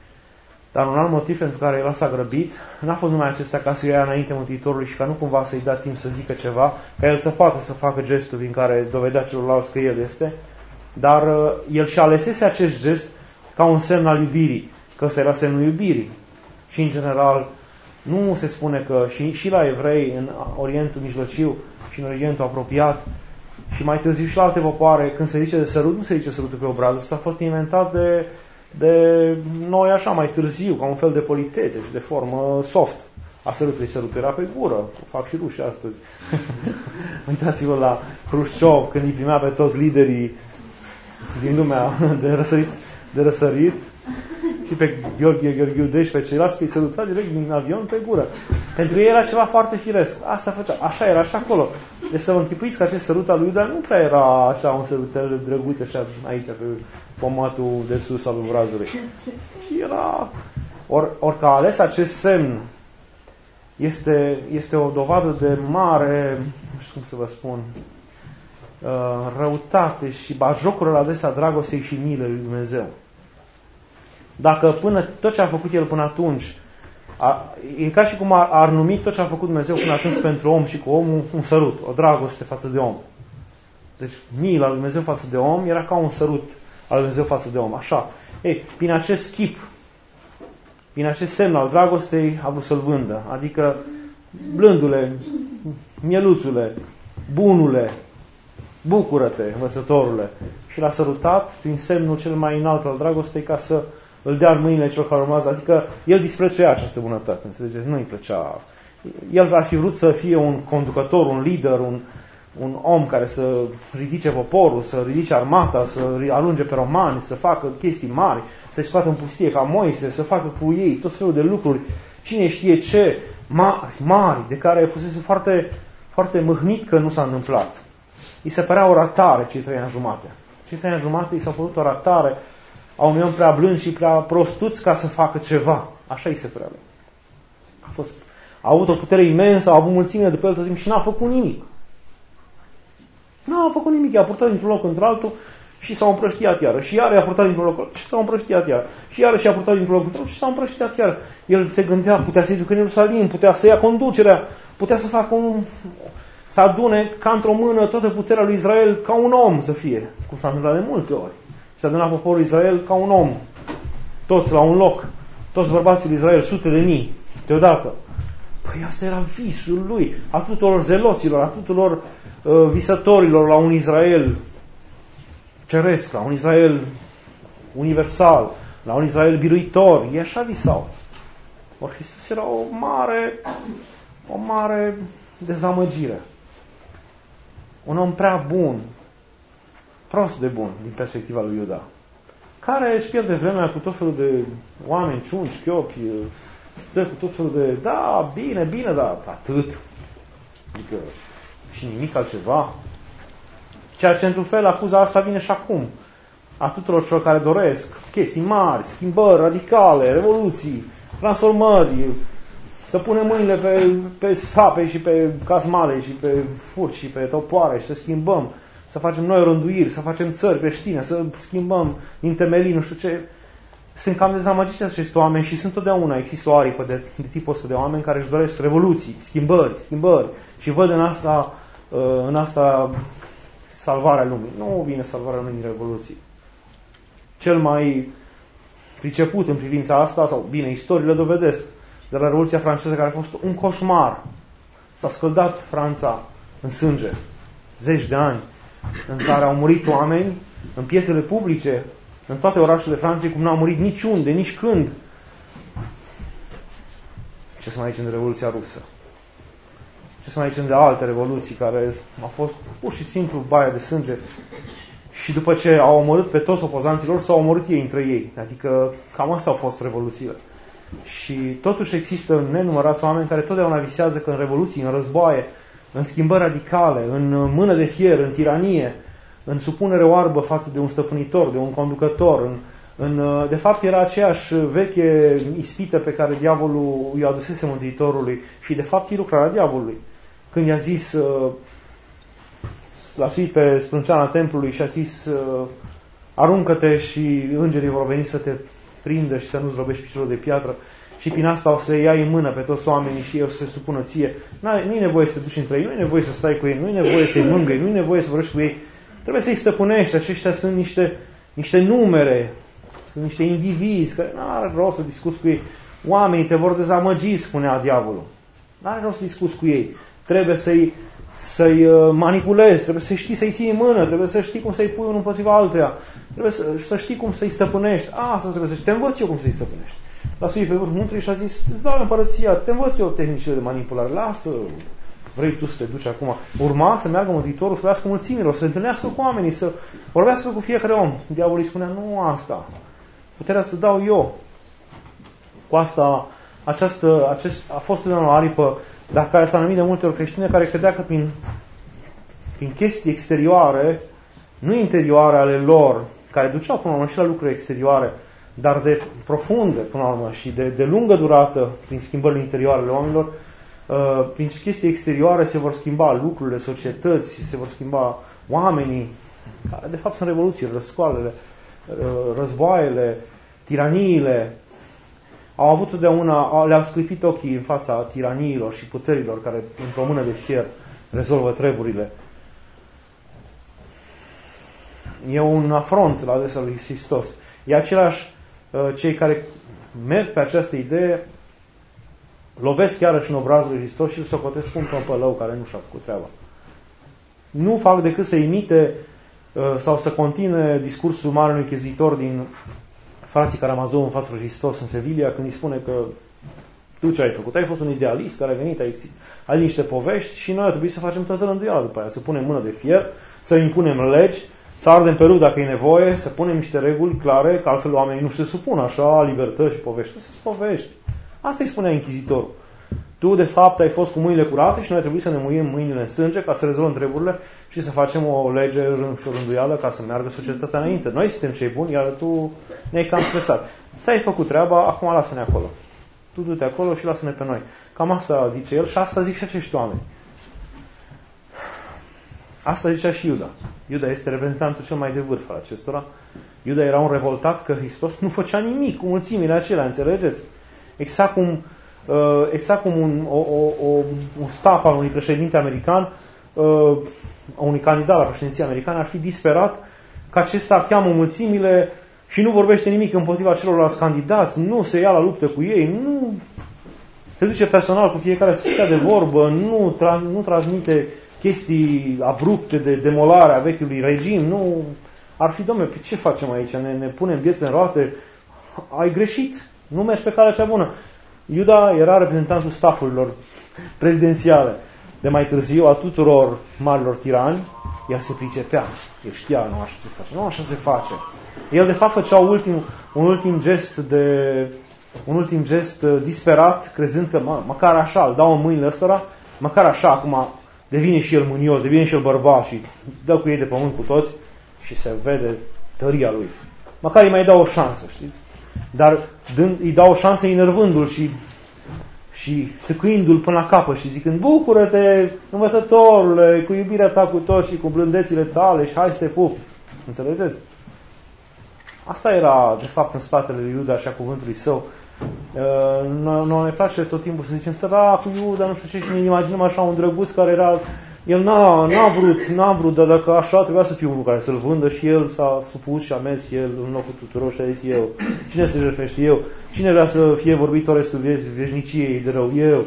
Dar un alt motiv pentru care el s-a grăbit n-a fost numai acesta ca să ia înainte Mântuitorului și ca nu cumva să-i dea timp să zică ceva, ca el să poată să facă gestul prin care dovedea celorlalți că el este, dar el și alesese acest gest ca un semn al iubirii, că ăsta era semnul iubirii. Și în general nu se spune că și la evrei în Orientul Mijlociu și în Orientul apropiat și mai târziu și la alte popoare, când se zice de sărut, nu se zice sărutul pe obraz. Asta a fost inventat de noi așa mai târziu, ca un fel de politețe și de formă soft. A sărutului sărut era pe gură, o fac și rușii astăzi. Uitați-vă la Hrușciov, când îi primea pe toți liderii din lumea de răsărit și pe Gheorghe Gheorghiu pe ceilalți, că îi săruta direct din avion pe gură. Pentru ei era ceva foarte firesc. Asta făcea. Așa era, așa acolo. Deci să vă închipuiți că acest sărut al lui Iuda nu prea era așa un sărutel drăguț așa aici pe pomatul de sus al obrazului. Era ori că a ales acest semn este o dovadă de mare, nu știu cum să vă spun, răutate și bajocură la adresa dragostei și milei lui Dumnezeu. Dacă tot ce a făcut el până atunci, e ca și cum ar numi tot ce a făcut Dumnezeu până atunci pentru om și cu omul un sărut, o dragoste față de om. Deci mila lui Dumnezeu față de om era ca un sărut al lui Dumnezeu față de om. Așa. Ei, prin acest chip, prin acest semn al dragostei a vrut să-l vândă. Adică blândule, mieluțule, bunule, bucură-te, învățătorule. Și l-a sărutat prin semnul cel mai înalt al dragostei ca să îl dea în mâinile celor care urmează. Adică el disprețuia această bunătate, înțelegeți? Nu îi plăcea. El ar fi vrut să fie un conducător, un lider, un om care să ridice poporul, să ridice armata, să alunge pe romani, să facă chestii mari, să-i scoată în pustie ca Moise, să facă cu ei tot felul de lucruri, cine știe ce, mari, de care fusese foarte, foarte mâhnit că nu s-a întâmplat. Îi se părea o ratare cei 3 ani jumate. Cei 3 ani jumate îi s-a părut o ratare a unui om prea blând și prea prostuț ca să facă ceva. Așa îi se părea. A avut o putere imensă, a avut mulțime de pe el tot timp și n-a făcut nimic. N-a făcut nimic, i-a purtat dintr-un loc într-altul și s-a împrăștiat iară. Și iară i-a purtat dintr-un loc și s-a împrăștiat iară. Și iară și-a purtat dintr-un loc într-altul și s-a împrăștiat iară. El se gândea, putea să-i ducă în Ierusalim, putea să ia conducerea, putea să facă să adune ca într-o mână toată puterea lui Israel ca un om să fie. Cum s-a întâmplat de multe ori. Se aduna poporul Israel ca un om. Toți la un loc. Toți bărbații lui Israel, sute de mii, deodată. Păi asta era visul lui, a tuturor zeloților, a tuturor visătorilor la un Israel ceresc, la un Israel universal, la un Israel biruitor. E așa visau. Or Hristos era o mare dezamăgire. Un om prea bun, prost de bun din perspectiva lui Iuda, care își pierde vremea cu tot felul de oameni ciunci, chiopi, stă cu tot felul de, da, bine, dar atât. Adică și nimic altceva. Ceea ce într-un fel acuza asta vine și acum. A tuturor celor care doresc chestii mari, schimbări radicale, revoluții, transformări, să punem mâinile pe sape și pe casmale și pe furci și pe topoare și să schimbăm, să facem noi rânduiri, să facem țări creștine, să schimbăm din temelii, nu știu ce. Sunt cam dezamăgiți acești oameni și sunt totdeauna, există o aripă de tipul ăsta de oameni care își doresc revoluții, schimbări și văd în asta salvarea lumii. Nu vine salvarea lumii din revoluții. Cel mai priceput în privința asta, sau bine, istoriile dovedesc, de la Revoluția franceză, care a fost un coșmar. S-a scăldat Franța în sânge. 10 de ani în care au murit oameni în piețele publice, în toate orașele Franței, cum n-au murit niciunde, nici când. Ce să mai zicem de Revoluția Rusă? Ce să mai zicem de alte revoluții care au fost pur și simplu baia de sânge și după ce au omorât pe toți opozanții lor, s-au omorât ei între ei. Adică cam astea au fost revoluțiile. Și totuși există nenumărați oameni care totdeauna visează că în revoluții, în războaie, în schimbări radicale, în mână de fier, în tiranie, în supunere oarbă față de un stăpânitor, de un conducător. De fapt era aceeași veche ispită pe care diavolul i-a adusese Mântuitorului și de fapt îi lucra la diavolului. Când i-a zis, l-a suit pe sprânceana templului și a zis, aruncă-te și îngerii vor veni să te prindă și să nu zdrobești piciorul de piatră și prin asta o să iei în mână pe toți oamenii și ei o să se supună ție. Nu-i nevoie să te duci între ei, nu-i nevoie să stai cu ei, nu-i nevoie să-i mângâi, nu-i nevoie să vorbești cu ei. Trebuie să-i stăpânești. Aceștia sunt niște numere, sunt niște indivizi care n-are rost să discuți cu ei. Oamenii te vor dezamăgi, spunea diavolul. N-are rost să discuți cu ei. Trebuie să-i manipulezi, trebuie să știi să-i ții în mână, trebuie să știi cum să-i pui unul împotriva altuia, trebuie să știi cum să-i stăpânești. Asta trebuie să știi. Te învăț eu cum să-i stăpânești. L-a suit pe vârful muntelui și a zis, îți dau împărăția, te învăț eu tehnicile de manipulare, lasă, vrei tu să te duci acum. Urma să meargă Mântuitorul, să vorbească mulțimilor, să se întâlnească cu oamenii, să vorbească cu fiecare om. Diavolul îi spunea, nu asta, puterea să dau eu. Cu asta, a fost o aripă, dar care s-a numit de multe ori creștine, care credea că prin chestii exterioare, nu interioare ale lor, care duceau până la urmă și la lucruri exterioare, dar de profunde până la urmă și de lungă durată, prin schimbările interioare ale oamenilor, prin chestii exterioare se vor schimba lucrurile, societăți, se vor schimba oamenii, care de fapt sunt revoluțiile, răscoalele, războaiele, tiraniile. Au avut totdeauna, le-au scuipit ochii în fața tiraniilor și puterilor care, într-o mână de fier, rezolvă treburile. E un afront la adresa lui Hristos. E același cei care merg pe această idee lovesc chiar și în obrazul lui Hristos și îl socotesc un păpălău care nu și-a făcut treaba. Nu fac decât să imite sau să continue discursul marelui chezuitor din frații Karamazov în fața lui Hristos în Sevilla, când îi spune că tu ce ai făcut? Ai fost un idealist care a venit, ai niște povești și noi ar trebui să facem toată rânduiala după aia, să punem mână de fier, să impunem legi, să ardem pe rug dacă e nevoie, să punem niște reguli clare, că altfel oamenii nu se supun așa, libertăți și povești. Să-ți povești. Asta îi spunea inchizitorul. Tu, de fapt, ai fost cu mâinile curate și noi trebuie să ne muiem mâinile în sânge ca să rezolvăm treburile și să facem o lege și o rânduială ca să meargă societatea înainte. Noi suntem cei buni, iar tu ne-ai cam stresat. Ți-ai făcut treaba, acum lasă-ne acolo. Tu du-te acolo și lasă-ne pe noi. Cam asta zice el și asta zic și acești oameni. Asta zicea și Iuda. Iuda este reprezentantul cel mai de vârf al acestora. Iuda era un revoltat că Hristos nu făcea nimic cu mulțimile acelea, înțelegeți? Exact cum un staff al unui președinte american, unui candidat la președinție americană, ar fi disperat că acesta cheamă mulțimile și nu vorbește nimic împotriva celorlalți candidați, nu se ia la luptă cu ei, nu se duce personal cu fiecare să stea de vorbă, nu transmite chestii abrupte de demolare a vechiului regim, nu ar fi, dom'le, ce facem aici? Ne punem vieți în roate? Ai greșit, nu mergi pe calea cea bună. Iuda era reprezentantul staffurilor prezidențiale. De mai târziu, a tuturor marilor tirani, el se pricepea. El știa, nu așa se face. Nu așa se face. El, de fapt, făcea un ultim gest disperat, crezând că măcar așa, îl dau în mâinile ăstora, măcar așa, acum devine și el mânios, devine și el bărbat și dă cu ei de pământ cu toți și se vede tăria lui. Măcar îi mai dau o șansă, știți? Dar îi dau o șansă enervându-l și săcuindu-l până la capăt și zicând: bucură-te, învățătorule, cu iubirea ta cu toți și cu blândețile tale și hai să te pup. Înțelegeți? Asta era, de fapt, în spatele lui Iuda și a cuvântului său. Noi ne place tot timpul să zicem: săracul Iuda, nu știu ce, și ne imaginăm așa un drăguț care era... El n-a vrut, dar dacă așa trebuia să fie unul care să-l vândă și el s-a supus și a mers el în locul tuturor și a zis: eu. Cine se jertfește? Eu. Cine vrea să fie vorbitor restul veșniciei de rău? Eu.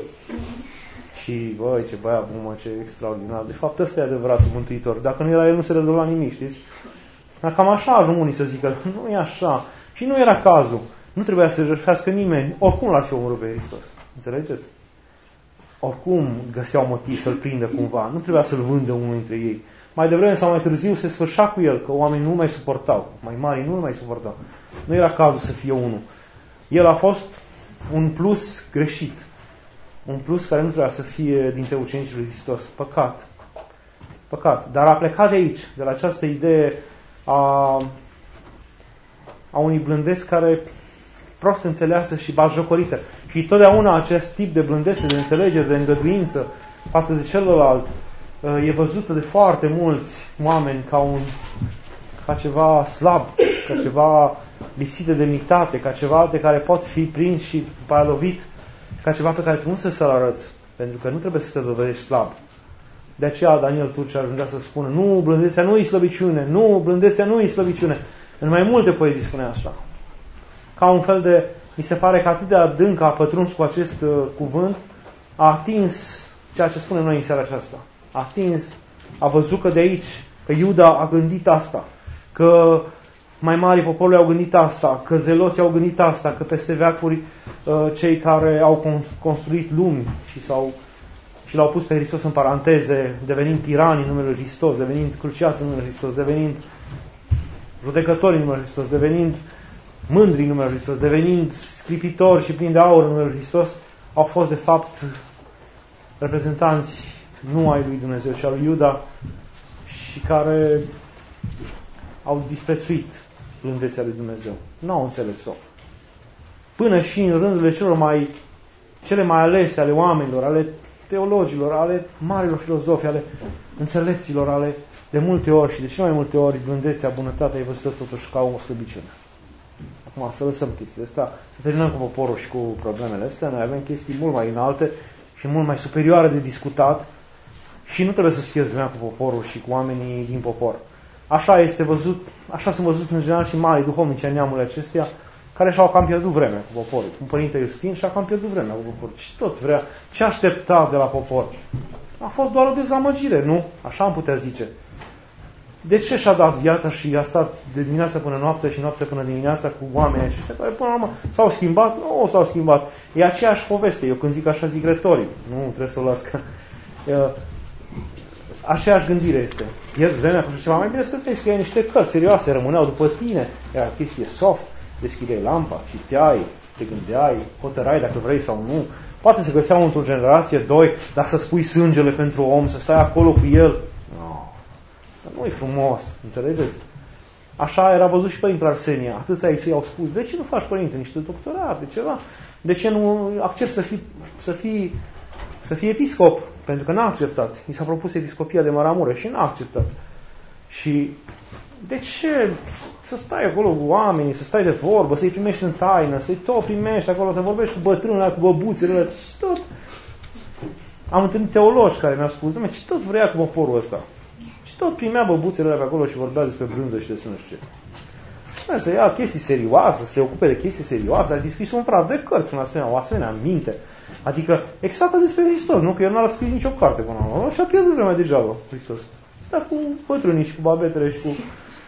Și, băi, ce băiat bun, mă, ce extraordinar. De fapt, ăsta e adevăratul mântuitor. Dacă nu era el, nu se rezolva nimic, știți? Dar cam așa ajung unii să zică: nu e așa. Și nu era cazul. Nu trebuia să se jertfească nimeni. Oricum l-ar fi omorât pe Hristos. Înțelegeți? Oricum găseau motiv să-l prindă cumva. Nu trebuia să-l vândă unul dintre ei. Mai devreme sau mai târziu se sfârșea cu el, că oamenii nu mai suportau. Mai mari nu mai suportau. Nu era cazul să fie unul. El a fost un plus greșit. Un plus care nu trebuia să fie dintre ucenicii lui Hristos. Păcat. Păcat. Dar a plecat de aici, de la această idee a unui blândeț care prost înțeleasă și batjocorită. Și totdeauna acest tip de blândețe, de înțelegere, de îngăduință față de celălalt e văzută de foarte mulți oameni ca ceva slab, ca ceva lipsit de demnitate, ca ceva de care poți fi prins și după aia lovit, ca ceva pe care tu nu să-l arăți, pentru că nu trebuie să te dovedești slab. De aceea Daniel Turcea ajungea să spună: nu, blândețea nu e slăbiciune, nu, blândețea nu e slăbiciune. În mai multe poezii spune asta. Ca un fel de, mi se pare că atât de adânc a pătruns cu acest cuvânt, a atins ceea ce spunem noi în seara aceasta. A atins, a văzut că de aici, că Iuda a gândit asta, că mai mari poporului au gândit asta, că zeloții au gândit asta, că peste veacuri cei care au construit lumi și l-au pus pe Hristos în paranteze, devenind tirani în numele lui Hristos, devenind cruciați în numele lui Hristos, devenind judecători în numele lui Hristos, devenind mândri în numele lui Hristos, devenind scripitori și plini de aur în numele lui Hristos, au fost de fapt reprezentanți nu ai lui Dumnezeu, ci al lui Iuda, și care au disprețuit blândețea lui Dumnezeu. Nu au înțeles-o. Până și în rândurile cele mai alese ale oamenilor, ale teologilor, ale marilor filozofi, ale înțelepților, ale de multe ori și de cele mai multe ori blândețea, bunătatea e văzută totuși ca o slăbiciune. Acum să lăsăm chestiile astea, să terminăm cu poporul și cu problemele astea. Noi avem chestii mult mai înalte și mult mai superioare de discutat și nu trebuie să schieți lumea cu poporul și cu oamenii din popor. Așa este văzut, așa sunt văzuți în general și mari duhovnici ai neamului acestea, care și-au cam pierdut vremea cu poporul. Un părinte Iustin și-a cam pierdut vremea cu poporul. Și tot vrea. Ce aștepta de la popor? A fost doar o dezamăgire, nu? Așa am putea zice. De ce și-a dat viața și a stat de dimineața până noapte și noapte până dimineața cu oamenii aceștia care până la urmă s-au schimbat? Nu s-au schimbat. E aceeași poveste. Eu când zic așa zic retoric. Nu trebuie să o las că... Aceeași gândire este. Pierzi vremea pentru ceva mai bine să te scriei niște cărți serioase, rămâneau după tine. Era chestie soft, deschideai lampa, citeai, te gândeai, hotărai dacă vrei sau nu. Poate să găseau într-o generație, doi, dar să spui sângele pentru om, să stai acolo cu el. Asta nu e frumos, înțelegeți? Așa era văzut și Părintele Arsenia. Atâția ei i-au spus, de ce nu faci, părinte, niște doctorat, de ceva? De ce nu accepti să fii episcop? Pentru că n-a acceptat. I s-a propus episcopia de Maramureș și n-a acceptat. Și de ce să stai acolo cu oamenii, să stai de vorbă, să-i primești în taină, să-i tot primești acolo, să vorbești cu bătrânul, cu băbuțele ăla, și tot. Am întâlnit teologi care mi-au spus, ce tot vrea cu poporul ăsta? Și tot primea băbuțele ăla pe acolo și vorbea despre brânză și despre nu știu ce. Să ia chestii serioase, să se ocupe de chestii serioase, a scris un praf de cărți, o asemenea minte. Adică exact despre Hristos, nu? Că el n-a scris nicio carte până la urmă și a pierdut vremea degeaba, Hristos. Stă cu bătrânii și cu babetele și cu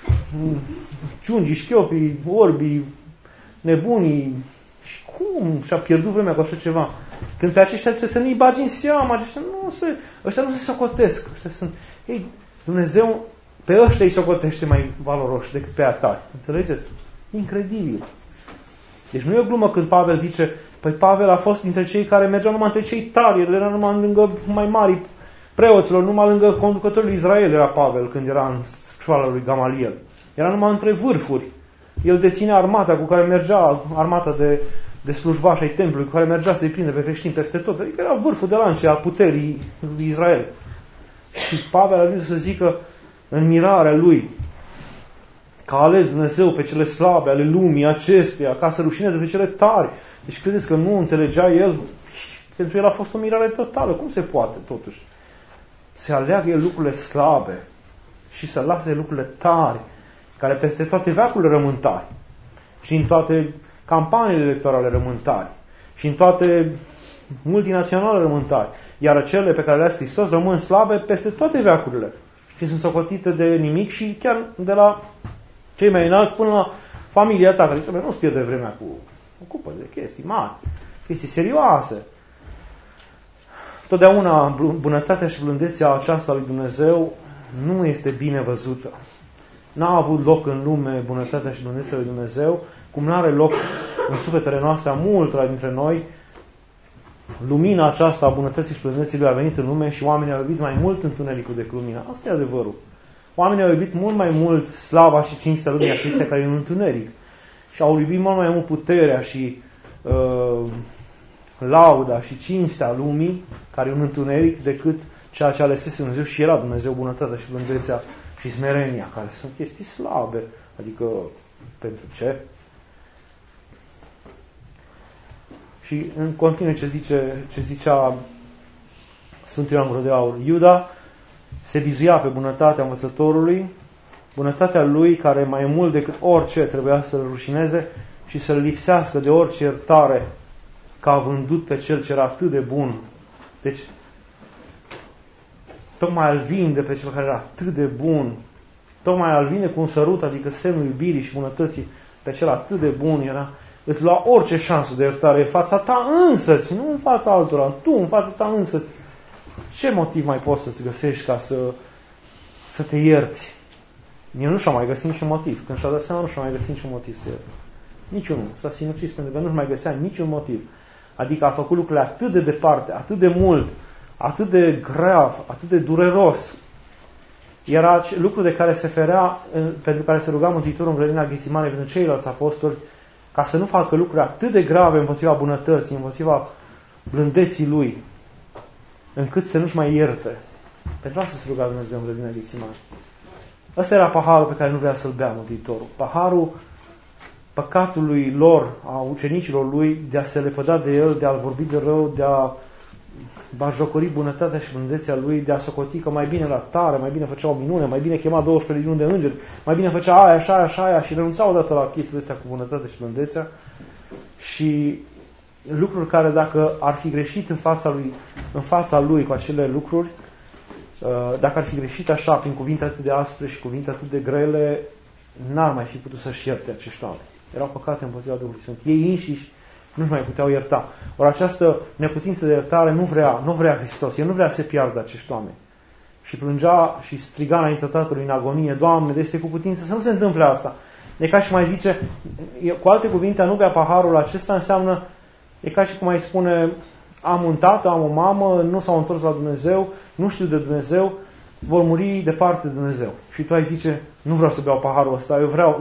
ciungii, șchiopii, orbii, nebunii. Și cum și-a pierdut vremea cu așa ceva? Când pe aceștia trebuie să nu-i bagi în seamă, ăștia nu se socotesc. Ei, Dumnezeu pe ăștia îi socotește mai valoroși decât pe atari. Înțelegeți? Incredibil. Deci nu e o glumă când Pavel zice, păi Pavel a fost dintre cei care mergeau numai între cei tari, el era numai lângă mai mari preoților, numai lângă conducătorul Israel era Pavel când era în școala lui Gamaliel. Era numai între vârfuri. El deținea armata cu care mergea, armata de slujbași ai templului, cu care mergea să-i prinde pe creștini peste tot. Adică era vârful de lance al puterii lui Israel. Și Pavel a ajuns să zică în mirarea lui că a ales Dumnezeu pe cele slabe ale lumii acesteia ca să rușineze pe cele tari. Deci credeți că nu înțelegea el? Pentru el a fost o mirare totală. Cum se poate totuși? Se aleagă el lucrurile slabe și să lase lucrurile tari, care peste toate veacurile rămân tari. Și în toate campaniile electorale rămân tari. Și în toate multinaționale rămân tari. Iar cele pe care le-a Hristos rămân slabe peste toate veacurile. Și sunt socotite de nimic și chiar de la cei mai înalți până la familia ta. Care zice, nu-ți pierde vremea cu ocupă de chestii mari, chestii serioase. Totdeauna bunătatea și blândețea aceasta lui Dumnezeu nu este bine văzută. N-a avut loc în lume bunătatea și blândețea lui Dumnezeu, cum n-are loc în sufletele noastre a multora dintre noi. Lumina aceasta a bunătății și blândeții lui a venit în lume și oamenii au iubit mai mult întunericul decât lumina. Asta e adevărul. Oamenii au iubit mult mai mult slava și cinstea lumii acestea care e un întuneric. Și au iubit mult mai mult puterea și lauda și cinstea lumii, care e un întuneric, decât ceea ce alesese Dumnezeu și era Dumnezeu, bunătatea și blândețea și smerenia, care sunt chestii slabe. Adică, pentru ce? Și în continuu ce zicea Sfântul Ioan Gură de Aur, Iuda se bizuia pe bunătatea învățătorului, bunătatea lui care mai mult decât orice trebuia să-l rușineze și să-l lipsească de orice iertare, că a vândut pe cel ce era atât de bun. Deci, tocmai îl vinde pe cel care era atât de bun, tocmai îl vinde cu un sărut, adică semnul iubirii și bunătății pe cel atât de bun era, îți lua orice șansă de iertare în fața ta însăți, nu în fața altora, tu în fața ta însăți. Ce motiv mai poți să-ți găsești ca să te ierți? El nu și-a mai găsit niciun motiv. Când și-a dat seama, nu și-a mai găsit niciun motiv să ierte. Niciunul. S-a sinucis pentru că nu-și mai găsea niciun motiv. Adică a făcut lucrurile atât de departe, atât de mult, atât de grav, atât de dureros. Era lucru de care se ferea, pentru care se ruga Mântuitorul în grădina Ghețimane pentru ceilalți apostoli, ca să nu facă lucruri atât de grave împotriva bunătății, împotriva blândeții lui, încât să nu-și mai ierte. Pentru asta se ruga Dumnezeu în grădina Ghețimane. Ăsta era paharul pe care nu vrea să-l bea Mântuitorul. Paharul păcatului lor, a ucenicilor lui, de a se lepăda de el, de a-l vorbi de rău, de a batjocori bunătatea și blândețea lui, de a socoti că mai bine era tare, mai bine făcea o minune, mai bine chema 12 legiuni de îngeri, mai bine făcea aia, așa, aia, și renunța odată la chestiile astea cu bunătatea și blândețea. Și lucruri care, dacă ar fi greșit în fața lui cu acele lucruri, dacă ar fi greșit așa, prin cuvinte atât de aspre și cuvinte atât de grele, n-ar mai fi putut să-și ierte acești oameni. Erau păcate împotriva Duhului Sfânt. Ei înșiși nu mai puteau ierta. Ori această neputință de iertare nu vrea Hristos. El nu vrea să se piardă acești oameni. Și plângea și striga înaintea Tatălui în agonie: Doamne, de este cu putință să nu se întâmple asta. E ca și mai zice, cu alte cuvinte, a nu bea paharul acesta înseamnă, e ca și cum mai spune: am un tată, am o mamă, nu s-au întors la Dumnezeu, nu știu de Dumnezeu, vor muri departe de Dumnezeu. Și tu ai zice: nu vreau să beau paharul ăsta,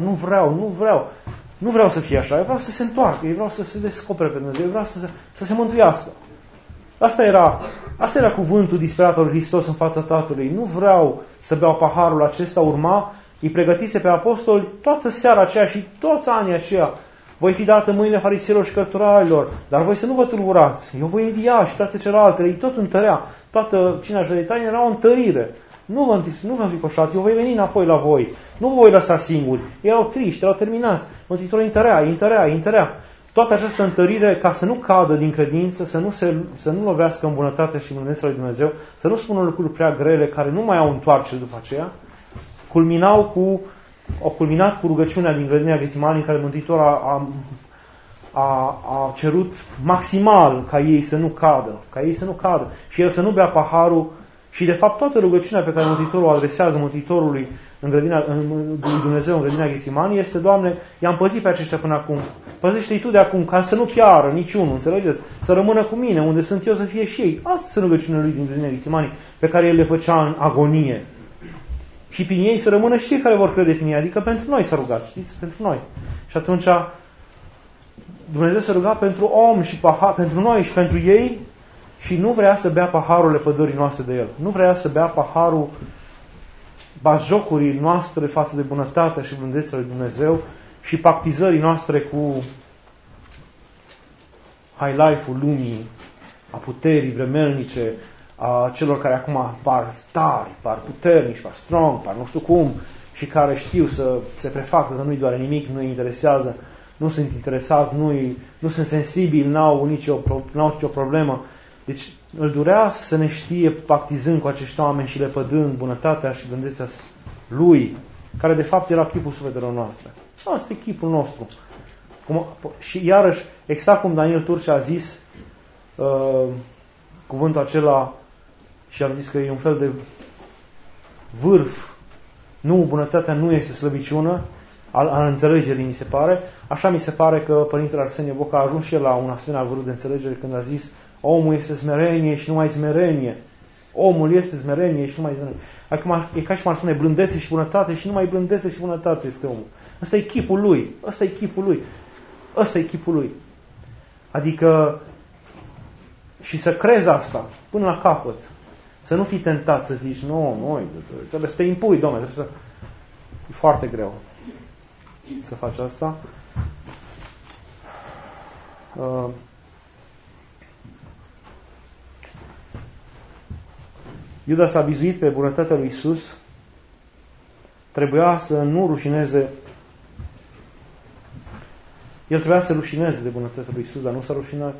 nu vreau să fie așa, eu vreau să se întoarcă, eu vreau să se descopere pe Dumnezeu, eu vreau să se mântuiască. Asta era cuvântul disperat al lui Hristos în fața Tatălui. Nu vreau să beau paharul acesta, urma, îi pregătise pe apostoli toată seara aceea și toți anii aceia. Voi fi dată mâinile fariseilor și cărturarilor, dar voi să nu vă tulburați. Eu voi învia și toate celelalte, îi tot întărea. Toată cina jăritanie era o întărire. Nu vă înfricoșați, eu voi veni înapoi la voi. Nu vă voi lăsa singuri. Erau triști, erau terminați. Mântuitorul întărea. Toată această întărire, ca să nu cadă din credință, să nu lovească în bunătatea și blândețea lui Dumnezeu, să nu spună lucruri prea grele care nu mai au întoarcere după aceea, au culminat cu rugăciunea din grădina Ghețimani, în care Mântuitorul a cerut maximal ca ei să nu cadă, și el să nu bea paharul. Și de fapt toată rugăciunea pe care Mântuitorul o adresează Mântuitorului lui Dumnezeu în grădina Ghețimani este: Doamne, i-am păzit pe aceștia până acum, păzește-i Tu de acum, ca să nu piară niciunul, înțelegeți? Să rămână cu mine, unde sunt eu să fie și ei. Asta sunt rugăciunile lui din grădina Ghețimani, pe care el le făcea în agonie. Și prin ei să rămână și cei care vor crede prin ei, adică pentru noi s-a rugat, știți? Pentru noi. Și atunci Dumnezeu s-a rugat pentru om și pentru noi și pentru ei. Și nu vrea să bea paharul lepădării noastre de el. Nu vrea să bea paharul batjocurii noastre față de bunătatea și blândețea lui Dumnezeu și pactizării noastre cu high life-ul lumii, a puterii vremelnice, a celor care acum par tari, par puternici, par strong, par nu știu cum, și care știu să se prefacă că nu-i doare nimic, nu-i interesează, nu sunt interesați, nu sunt sensibili, n-au nicio problemă. Deci îl durea să ne știe pactizând cu acești oameni și lepădând bunătatea și blândețea lui, care de fapt era chipul sufletelor noastre. Asta e chipul nostru. Și iarăși, exact cum Daniel Turcea a zis cuvântul acela și am zis că e un fel de vârf. Nu, bunătatea nu este slăbiciună al înțelegerii, mi se pare. Așa mi se pare că Părintele Arsenie Boca a ajuns și el la un asemenea vârf de înțelegere când a zis: omul este smerenie și numai smerenie. Omul este smerenie și numai smerenie. Acum e ca și cum ar spune blândețe și bunătate și numai blândețe și bunătate este omul. Ăsta e chipul lui. Ăsta e chipul lui. Adică și să crezi asta până la capăt. Să nu fii tentat să zici: nu, trebuie să te impui, Doamne. E foarte greu să faci asta. Iuda s-a bizuit pe bunătatea lui Iisus. Trebuia să nu rușineze. El trebuia să rușineze de bunătatea lui Iisus, dar nu s-a rușinat.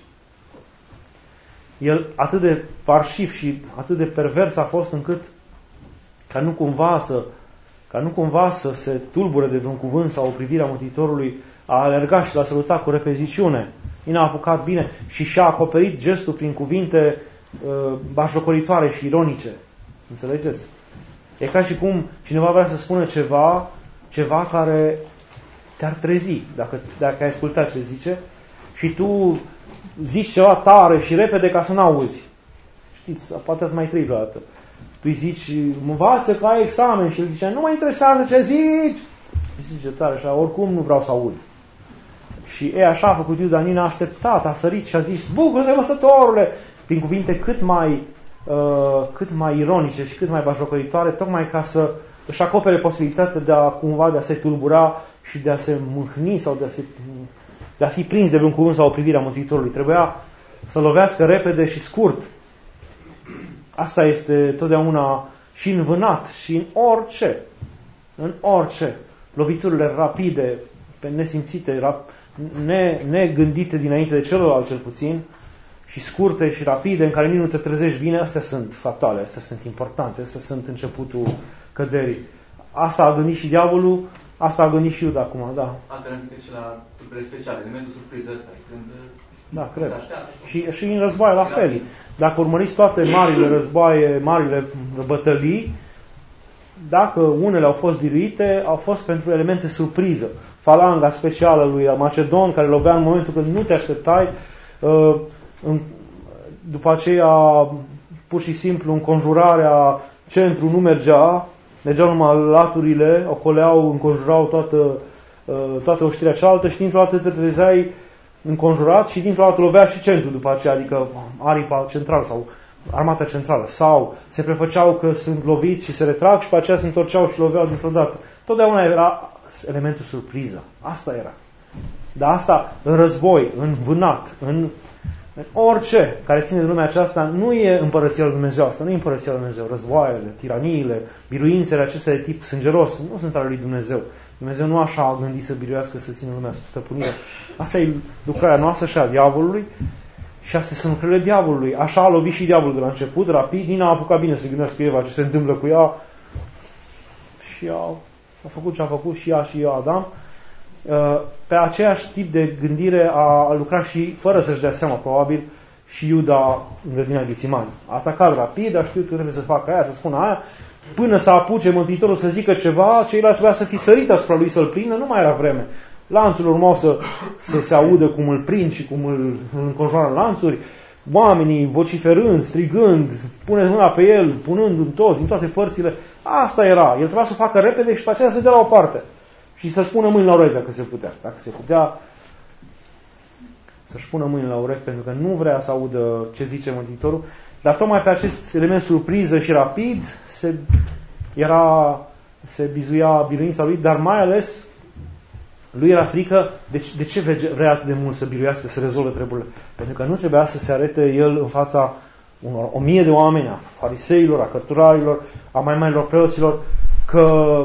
El atât de parșiv și atât de pervers a fost încât ca nu cumva să se tulbure de vreun cuvânt sau o privire a Mântuitorului, a alergat și l-a salutat cu repeziciune. Nu a apucat bine și și-a acoperit gestul prin cuvinte batjocoritoare și ironice. Înțelegeți? E ca și cum cineva vrea să spună ceva care te-ar trezi dacă ai ascultat ce zice și tu zici ceva tare și repede ca să n-auzi. Știți, poate ați mai trăit vreodată. Tu îi zici: învață că ai examen, și el zice: nu mă interesează ce zici. Zice tare așa: oricum nu vreau să aud. Și așa a făcut Iuda, n-a așteptat, a sărit și a zis: bucură-te, învățătorule! Prin cuvinte cât mai ironice și cât mai batjocoritoare, tocmai ca să își acopere posibilitatea de a se tulbura și de a se mâhni sau de a fi prins de vreun cuvânt sau o privire a Mântuitorului. Trebuia să lovească repede și scurt. Asta este totdeauna și în vânat și în orice. În orice. Loviturile rapide, nesimțite, negândite dinainte de celălalt cel puțin, și scurte și rapide, în care nici nu te trezești bine, astea sunt fatale, astea sunt importante, astea sunt începutul căderii. Asta a gândit și diavolul, asta a gândit și Iuda acum, da. Asta ne și la trupurile speciale, elementul surpriză ăsta, când da, cred. Și în războaie la fel. Dacă urmăriți toate marile războaie, marile bătălii, dacă unele au fost biruite, au fost pentru elemente surpriză. Falanga specială lui Macedon, care lovea în momentul când nu te așteptai, după aceea, pur și simplu, înconjurarea centru nu mergeau numai laturile, ocoleau, înconjurau toată oștirea cealaltă și dintr-o dată te trezeai înconjurat și dintr-o dată lovea și centru după aceea, adică aripa centrală sau armata centrală. Sau se prefăceau că sunt loviți și se retrag și pe aceea se întorceau și loveau dintr-o dată. Totdeauna era elementul surpriză. Asta era. Dar asta în război, în vânat, în orice care ține de lumea aceasta, nu e împărăția lui Dumnezeu. Asta nu e împărăția lui Dumnezeu. Războaiele, tiraniile, biruințele acestea de tip sângeros nu sunt ale lui Dumnezeu. Dumnezeu nu așa a gândit să biruiască, să țină lumea sub stăpânire. Asta e lucrarea noastră și a diavolului și astea sunt lucrările diavolului. Așa a lovit și diavolul de la început, rapid, nici n-a apucat bine să gândească Eva ce se întâmplă cu ea și a făcut ce a făcut și ea și Adam. Pe aceeași tip de gândire a lucrat și, fără să-și dea seama, probabil, și Iuda în grădina Ghețimani. A atacat rapid, a știut că trebuie să facă aia, să spună aia, până să apuce Mântuitorul să zică ceva, ceilalți trebuia să fi sărit asupra lui să-l prindă, nu mai era vreme. Lanțurile urmau să se audă cum îl prind și cum îl înconjoară lanțuri, oamenii vociferând, strigând, punând mâna pe el, punând în toți, din toate părțile. Asta era. El trebuia să o facă repede și pe aceea să dea la o parte. Și să-și pună mâini la urechi dacă se putea. Dacă se putea, să-și pună mâini la urechi, pentru că nu vrea să audă ce zice Mântuitorul. Dar tocmai pe acest element surpriză și rapid se bizuia biruința lui, dar mai ales lui era frică de ce vrea atât de mult să biruiască, să rezolve treburile. Pentru că nu trebuia să se arete el în fața unor 1000 de oameni, a fariseilor, a cărturarilor, a mai marilor preoților, că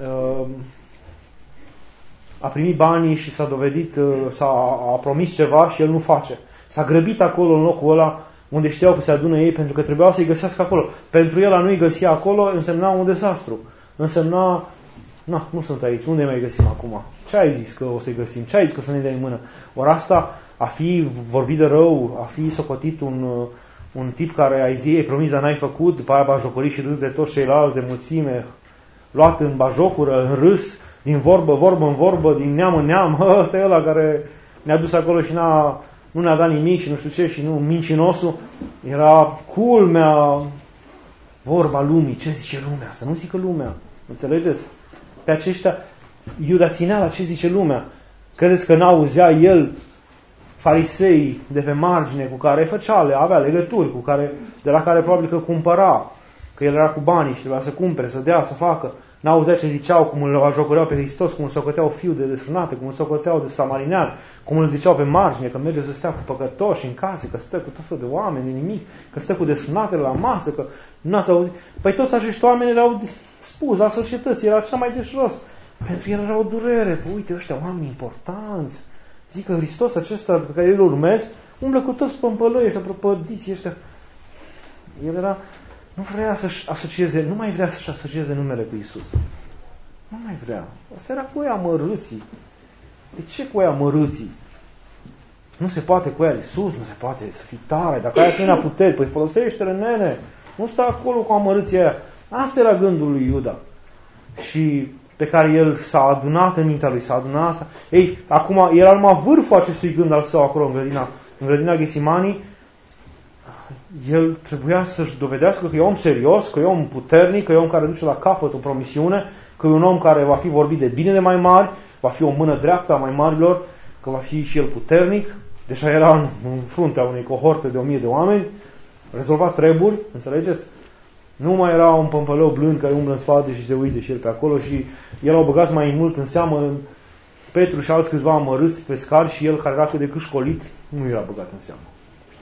a primit banii și s-a dovedit, a promis ceva și el nu face. S-a grăbit acolo, în locul ăla, unde știau că se adună ei, pentru că trebuiau să-i găsească acolo. Pentru el a nu-i găsi acolo însemna un dezastru. Însemna, nu sunt aici, unde mai găsim acum? Ce ai zis că o să-i găsim? Ce ai zis că o să ne dai în mână? Ori asta, a fi vorbit de rău, a fi socotit un tip care ai zi, ai promis, dar n-ai făcut, după aia bajocorit și râs de toți ceilalți, de mulțime, luat în bajocură, în râs, din vorbă în vorbă, din neam în neam. Ăsta e ăla care ne-a dus acolo și nu ne-a dat nimic și nu știu ce, și nu, mincinosul. Era culmea, vorba lumii. Ce zice lumea? Să nu zică lumea. Înțelegeți? Pe aceștia, Iuda ținea la ce zice lumea. Credeți că n-auzea el farisei de pe margine cu care avea legături, de la care probabil că cumpăra, că el era cu banii și trebuia să cumpere, să dea, să facă. N-auzea ce ziceau, cum îl ajocoreau pe Hristos, cum îl socoteau fiu de desfrânate, cum îl socoteau de samarinean, cum îl ziceau pe margine, că merge să stea cu păcătoși în case, că stă cu tot felul de oameni, nimic, că stă cu desfrânatele la masă, că nu ați auzit. Păi toți acești oameni erau spus la societății, era cea mai de jos. Pentru el era o durere. Păi uite, ăștia oameni importanți. Zic că Hristos acesta pe care el îl urmez, umblă cu toți pămpălăi ăștia, prăpădiții ăștia. El era... Nu mai vrea să-și asocieze numele cu Iisus. Nu mai vrea. Asta era cu ea mărâții. De ce cu ea mărâții? Nu se poate cu ea de sus, nu se poate să fii tare. Dacă ai asemenea puteri, păi folosește-le, nene. Nu sta acolo cu amărâția aia. Asta era gândul lui Iuda. Și pe care el s-a adunat în mintea lui, s-a adunat. Ei, acum era numai vârful acestui gând al său acolo în grădina Ghețimani. El trebuia să-și dovedească că e om serios, că e om puternic, că e om care duce la capăt o promisiune, că e un om care va fi vorbit de bine de mai mari, va fi o mână dreaptă a mai marilor, că va fi și el puternic. Deja era în fruntea unei cohorte de 1000 de oameni, rezolva treburi, înțelegeți? Nu mai era un pămpălău blând care umblă în spate și se uite și el pe acolo și erau băgați mai mult în seamă Petru și alți câțiva amărâți pescari și el care era cât de cât școlit, nu era băgat în seamă.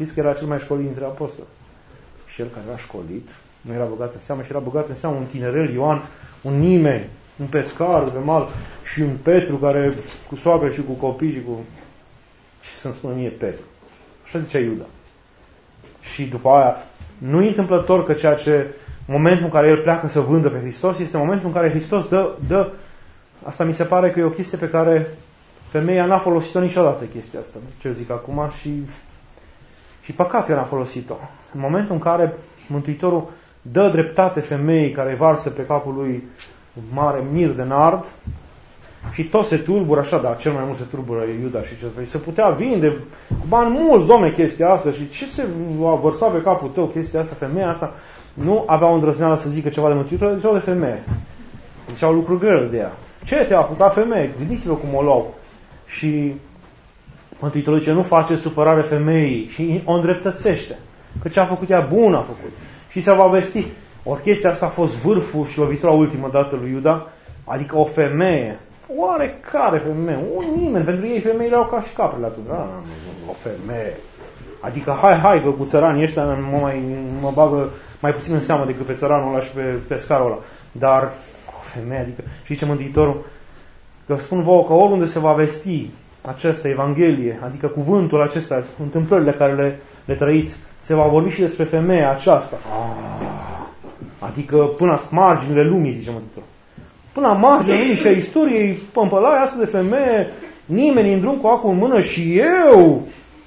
Știți că era cel mai școlit dintre apostoli. Și cel care era școlit nu era băgat în seamă, și era băgat în seamă un tinerel Ioan, un nimeni, un pescar pe mal, și un Petru care cu soacră și cu copii și cu... Și să-mi spună mie Petru. Așa zicea Iuda. Și după aia, nu e întâmplător că ceea ce momentul în care el pleacă să vândă pe Hristos este momentul în care Hristos dă asta mi se pare că e o chestie pe care femeia n-a folosit-o niciodată, chestia asta. Ce eu zic acum, și păcat că n-a folosit-o. În momentul în care Mântuitorul dă dreptate femeii care varsă pe capul lui mare mir de nard și tot se tulbură așa, dar cel mai mult se tulbură Iuda și ce se putea vinde cu bani mulți, Doamne, chestia asta, și ce se va vărsa pe capul tău chestia asta, femeia asta. Nu avea o îndrăzneală să zică ceva de Mântuitor, ziceau de femeie. Ziceau lucruri grele de ea. Ce te-a apucat femeie? Gândiți-vă cum o luau. Și Mântuitorul zice, nu face supărare femeii, și o îndreptățește. Că ce a făcut ea bun a făcut. Și se va vesti. Ori chestia asta a fost vârful și lovitura ultimă dată lui Iuda, adică o femeie. Oarecare femeie? Nimeni. Pentru ei femeile erau ca și caprele atunci. O femeie. Adică hai, că cu țăranii ăștia mă bagă mai puțin în seamă decât pe țăranul ăla și pe pescarul ăla. Dar o femeie, adică, și zice Mântuitorul, că spun vouă că oriunde se va vesti această Evanghelie, adică cuvântul acesta, întâmplările care le trăiți, se va vorbi și despre femeia aceasta. Adică până la marginile lumii, zice Mântuitorul. Până la marginile lumii și a istoriei, pămpălaia asta de femeie, nimeni în drum cu acul în mână și eu.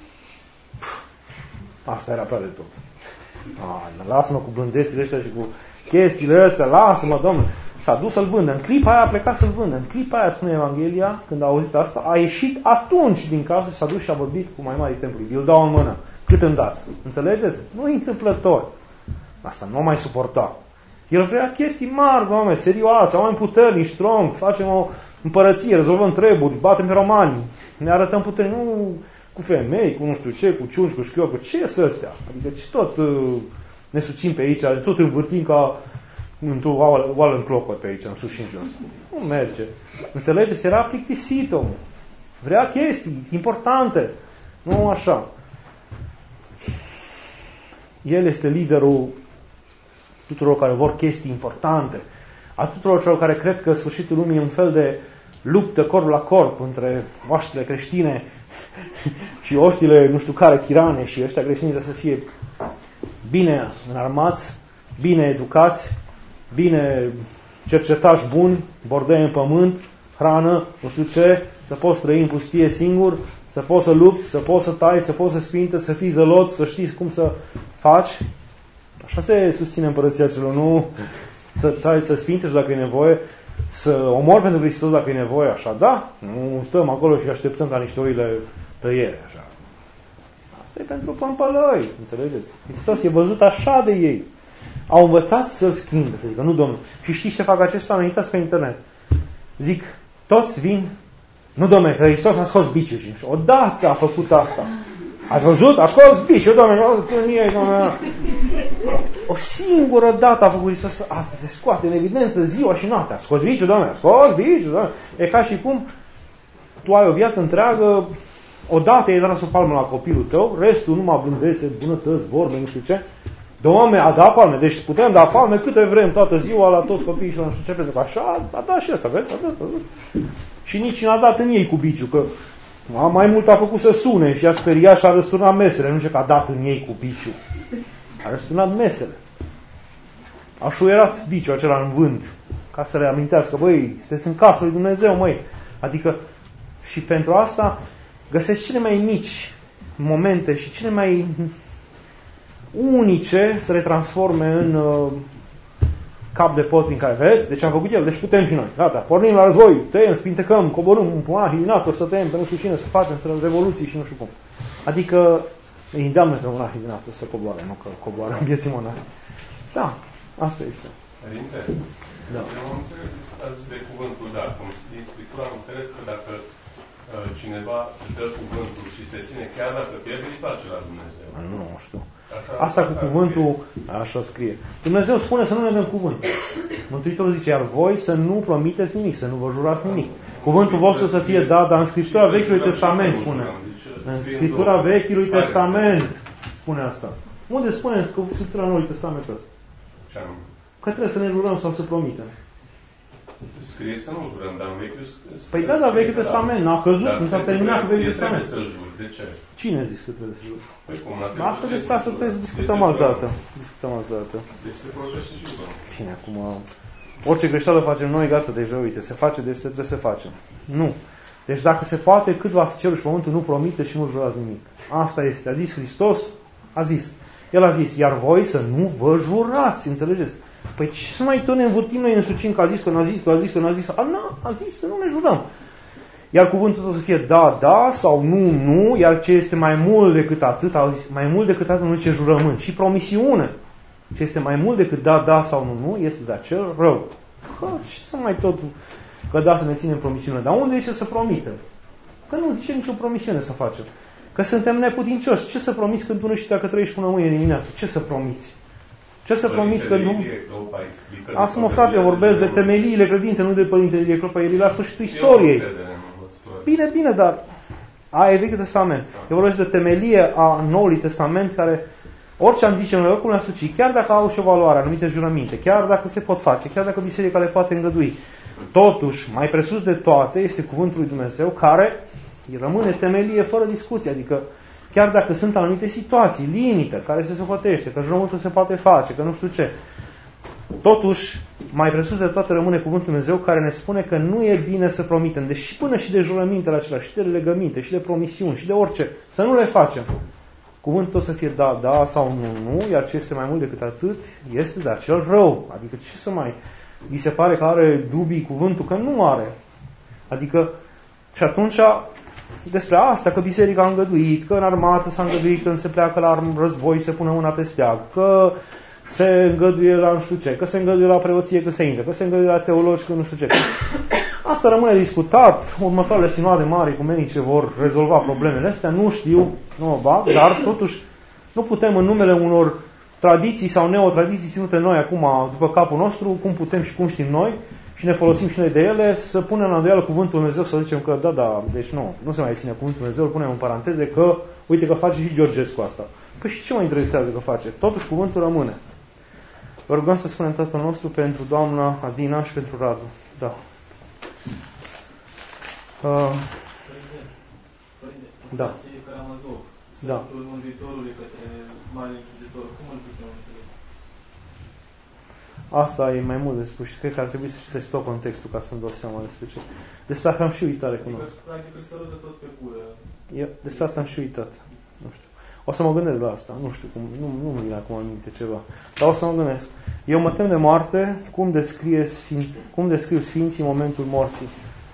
Asta era prea de tot. Lasă-mă cu blândețile astea și cu chestiile astea, lasă-mă, Domnule. S-a dus să-l vândă. În clipa aia a plecat să-l vândă. În clipa aia, spune Evanghelia, când a auzit asta, a ieșit atunci din casă și s-a dus și a vorbit cu mai mari templului. Îl dau în mână. Cât îmi dați? Înțelegeți? Nu e întâmplător. Asta nu o mai suporta. El vrea chestii mari, oameni, serioase, oameni puternici, strong, facem o împărăție, rezolvăm treburi, batem pe romani, ne arătăm puternici, nu cu femei, cu nu știu ce, cu ciunci, cu șchiopuri, ce sunt astea? Adică ce tot ne sucim pe aici, tot învârtim ca într-o oală în clocot pe aici, în sus și în jos. Nu merge. Înțelegeți? Era plictisit, omul. Vrea chestii importante. Nu așa. El este liderul tuturor care vor chestii importante. A tuturor celor care cred că sfârșitul lumii e un fel de luptă corp la corp între oștile creștine și oștile nu știu care tirane, și ăștia creștini să fie bine înarmați, bine educați, bine cercetași buni, bordei în pământ, hrană, nu știu ce, să poți trăi în pustie singur, să poți să lupți, să poți să tai, să poți să spinte, să fii zălot, să știi cum să faci. Așa se susține împărăția celor, nu să tai, să spinte dacă e nevoie, să omori pentru Hristos dacă e nevoie, așa, da? Nu stăm acolo și așteptăm ca niște oile tăiere, așa. Asta e pentru pămpălăi, înțelegeți? Hristos e văzut așa de ei. Au învățat să-L schimbe, să zică, nu, Domnule. Și știți ce fac acești oameni? Uitați pe internet. Zic, toți vin, nu, Domnule, că Hristos a scos biciul. Și odată a făcut asta. Ați văzut? A scos biciul, Domnule. O singură dată a făcut Hristos asta. Se scoate în evidență ziua și noaptea. A scos biciul, Domnule. A scos biciul, Domnule. E ca și cum tu ai o viață întreagă, odată ai dat o palmă la copilul tău, restul numai blândețe, bunătăți, vorbe, nu știu ce. Doamne, a dat palme. Deci putem da palme câte vrem toată ziua la toți copiii și la nu știu ce, pentru că așa a dat și asta, vezi? A dat. Și nici n-a dat în ei cu biciu, că mai mult a făcut să sune și a speriat și a răsturnat mesele. Nu știu că a dat în ei cu biciu. A răsturnat mesele. A șuierat biciul acela în vânt, ca să reamintească, băi, sunteți în casa lui Dumnezeu, măi. Adică, și pentru asta găsesc cele mai mici momente și cele mai unice să le transforme în cap de potrin care vezi. Deci am făcut el, deci putem și noi. Gata, pornim la război, tăiem, spintecăm, coborâm un pumar hidinator, să tăiem pe nu știu cine, să facem, să revoluții și nu știu cum. Adică îi îndeamnă pe un hidinator să coboare, nu că coboară în vieții monahi. Da, asta este. Părinte, da. Eu am înțeles azi de cuvântul dat. Cum știi, Scriptura am înțeles că dacă cineva dă cuvântul și se ține, chiar dacă pierde, îi place la Dumnezeu. Nu știu. Asta cu cuvântul, așa scrie. Dumnezeu spune să nu ne dăm cuvânt. Mântuitorul zice, iar voi să nu promiteți nimic, să nu vă jurați nimic. Cuvântul vostru să fie dat, dar în Scriptura Vechiului Testament spune. În Scriptura Vechiului Testament. spune asta? Unde spune în Scriptura Noului Testament ăsta? Ce anume? Că trebuie să ne jurăm sau să promitem. Scrie să nu jurăm, dar în Vechiul Păi da, dar Vechiul Testament n-a căzut, nu s-a terminat cu Vechiul Testament. Trebuie să juri. De ce? Cine a zis că trebuie să juri? Păi cum? Asta despre asta trebuie să discutăm altă dată. Deci se folosește și jurăm. Bine, acum, orice greșeală facem noi, gata, deja, uite, se face, deci trebuie să facem. Nu. Deci dacă se poate, cât va fi cerul și pământul, nu promite și nu jurați nimic. Asta este. A zis Hristos, a zis. El a zis, iar voi să nu vă jurați, înțelegeți? Păi ce să mai tot ne învârtim noi însucim că a zis, că n-a zis, că a zis, că n-a zis. A zis să nu ne jurăm. Iar cuvântul tot să fie da, da sau nu, nu, iar ce este mai mult decât atât, au zis, mai mult decât atât nu zice jurământ. Și promisiune. Ce este mai mult decât da, da sau nu, nu, este de acel rău. Ce să mai tot căda să ne ținem promisiune? Dar unde zice să promitem? Că nu zice nicio promisiune să facem. Că suntem neputincioși. Ce să promiți când tu nu știi dacă trăiești până mâine dimineață? Ce să promiți? Ce să promiți că nu... Asta mă, frate, eu vorbesc de temeliile credinței, nu de Părintele Ilie Clopa. El e la sfârșitul istoriei. Bine, bine, dar aia e Vechiul Testament. Eu vorbesc de temelie a Noului Testament, care orice am zice noi, oricum le-a sucit, chiar dacă au și o valoare, anumite jurăminte, chiar dacă se pot face, chiar dacă biserica le poate îngădui. Totuși, mai presus de toate, este cuvântul lui Dumnezeu care rămâne temelie fără discuție. Adică, chiar dacă sunt anumite situații, limite, care se socotește, că jurământul se poate face, că nu știu ce. Totuși, mai presus de toate rămâne cuvântul Dumnezeu care ne spune că nu e bine să promitem. Deși până și de jurămintele acelea, și de legăminte, și de promisiuni, și de orice, să nu le facem. Cuvântul o să fie da, da sau nu, nu, iar ce este mai mult decât atât, este de acel rău. Adică ce să mai... Vi se pare că are dubii cuvântul? Că nu are. Adică, și atunci, despre asta, că biserica a îngăduit, că în armată s-a îngăduit când se pleacă la război se pune mâna pe steag, că se îngăduie la nu știu ce, că se îngăduie la preoție că se intră, că se îngăduie la teologi că nu știu ce. Asta rămâne discutat, următoarele sinoade mari ecumenice vor rezolva problemele astea, nu știu, nu mă bag, dar totuși nu putem în numele unor tradiții sau neotradiții ținute noi acum după capul nostru, cum putem și cum știm noi, și ne folosim și noi de ele, să punem la îndoială cuvântul Dumnezeu, să zicem că da, deci nu se mai ține cuvântul Dumnezeu, îl punem în paranteze că, uite că face și Georgescu asta. Păi și ce mă interesează că face? Totuși cuvântul rămâne. Vă rugăm să spunem Tatăl nostru pentru doamna Adina și pentru Radu. Da. Da. Da. Asta e mai mult de spus și cred că ar trebui să citești tot contextul ca să-mi dau seama despre ce. Despre asta am și uitat, recunosc. Despre asta am și uitat. Nu știu. O să mă gândesc la asta. Nu știu, nu-mi vine acum în minte ceva. Dar o să mă gândesc. Eu mă tem de moarte, cum descriu Sfinții în momentul morții.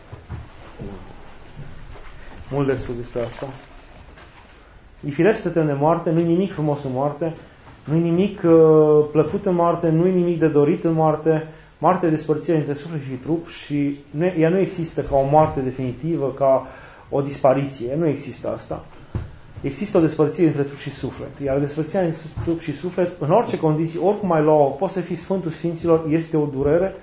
Mult de spus despre asta. E firesc să te tem de moarte, nu-i nimic frumos în moarte, nu-i nimic plăcut în moarte, nu-i nimic de dorit în moarte. Moartea e despărțirea între suflet și trup și ea nu există ca o moarte definitivă, ca o dispariție. Ea nu există asta. Există o despărțire între trup și suflet. Iar despărțirea între trup și suflet, în orice condiții, oricum ai lua-o, poți să fii Sfântul Sfinților, este o durere,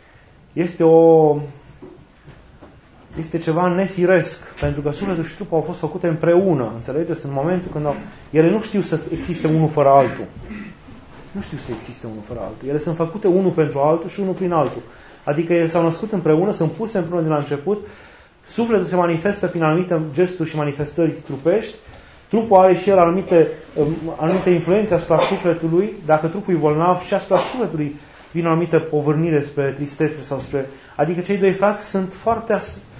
este ceva nefiresc, pentru că sufletul și trupul au fost făcute împreună, înțelegeți? În momentul când ele nu știu să existe unul fără altul. Nu știu să existe unul fără altul. Ele sunt făcute unul pentru altul și unul prin altul. Adică ele s-au născut împreună, sunt puse împreună de la început, sufletul se manifestă prin anumite gesturi și manifestări trupești, trupul are și el anumite influențe asupra sufletului, dacă trupul e bolnav și asupra sufletului vine o anumită povârnire spre tristețe sau spre... Adică cei doi frați sunt foarte...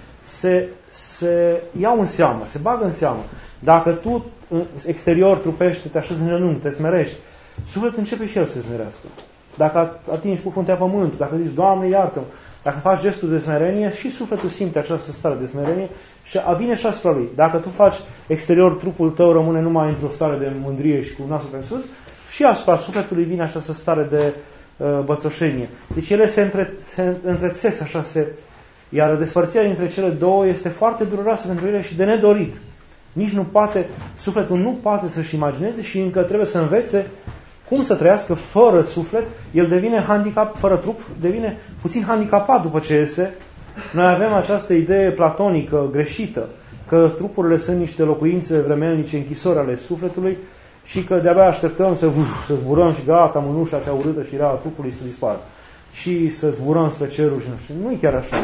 se iau în seamă, se bagă în seamă. Dacă tu exterior trupești, te așezi în genunchi, te smerești, sufletul începe și el să se smerească. Dacă atingi cu fruntea pământul, dacă zici, Doamne, iartă-mă, dacă faci gestul de smerenie, și sufletul simte această stare de smerenie și vine și asupra lui. Dacă tu faci exterior, trupul tău rămâne numai într-o stare de mândrie și cu nasul pe sus, și asupra sufletului vine această stare de bățoșenie. Deci ele se întrețesc așa, iar despărțirea dintre cele două este foarte dureroasă pentru ele și de nedorit. Nici nu poate, sufletul nu poate să-și imagineze și încă trebuie să învețe cum să trăiască fără suflet. El devine handicap, fără trup, devine puțin handicapat după ce iese. Noi avem această idee platonică greșită, că trupurile sunt niște locuințe vremelnice, închisori ale sufletului, și că de-abia așteptăm să zburăm și gata, mânușa cea urâtă și rea a trupului să dispară. Și să zburăm spre cerul și nu știu. Nu e chiar așa.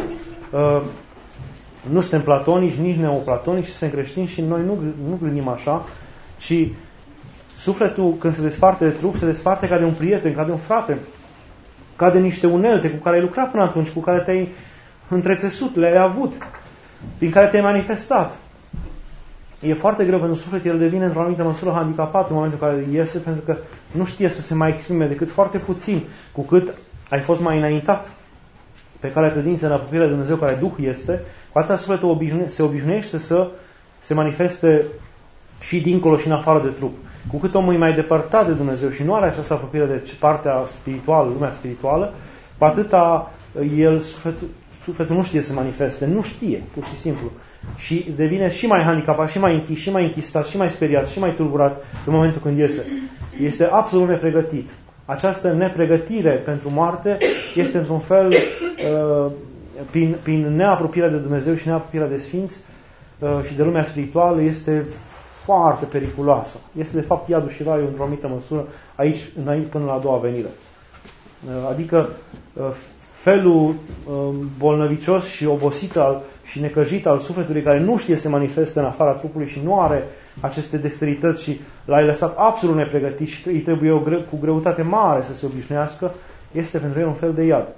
Nu suntem platonici, nici neoplatonici, suntem creștini și noi nu gândim așa, ci sufletul, când se desparte de trup, se desparte ca de un prieten, ca de un frate, ca de niște unelte cu care ai lucrat până atunci, cu care te-ai întrețesut, le-ai avut, prin care te-ai manifestat. E foarte greu pentru suflet, el devine într-o anumită măsură handicapat în momentul în care iese, pentru că nu știe să se mai exprime decât foarte puțin, cu cât ai fost mai înaintat pe calea credinței în apropierea de Dumnezeu care Duh este, cu atâta sufletul se obișnuiește să se manifeste și dincolo și în afară de trup. Cu cât omul e mai depărtat de Dumnezeu și nu are această apropiere de partea spirituală, lumea spirituală, cu atâta sufletul nu știe să se manifeste, nu știe, pur și simplu. Și devine și mai handicapat, și mai închis, și mai închistat, și mai speriat, și mai tulburat în momentul când iese. Este absolut nepregătit. Această nepregătire pentru moarte este într-un fel prin neapropierea de Dumnezeu și neapropierea de Sfinți și de lumea spirituală este foarte periculoasă. Este de fapt iadul și raiul într-o anumită măsură aici, înainte, până la a doua venire. Adică felul bolnăvicios și obosit și necăjit al sufletului care nu știe să se manifeste în afara trupului și nu are aceste dexterități și l-ai lăsat absolut nepregătit și îi trebuie cu greutate mare să se obișnuiască, este pentru el un fel de iad.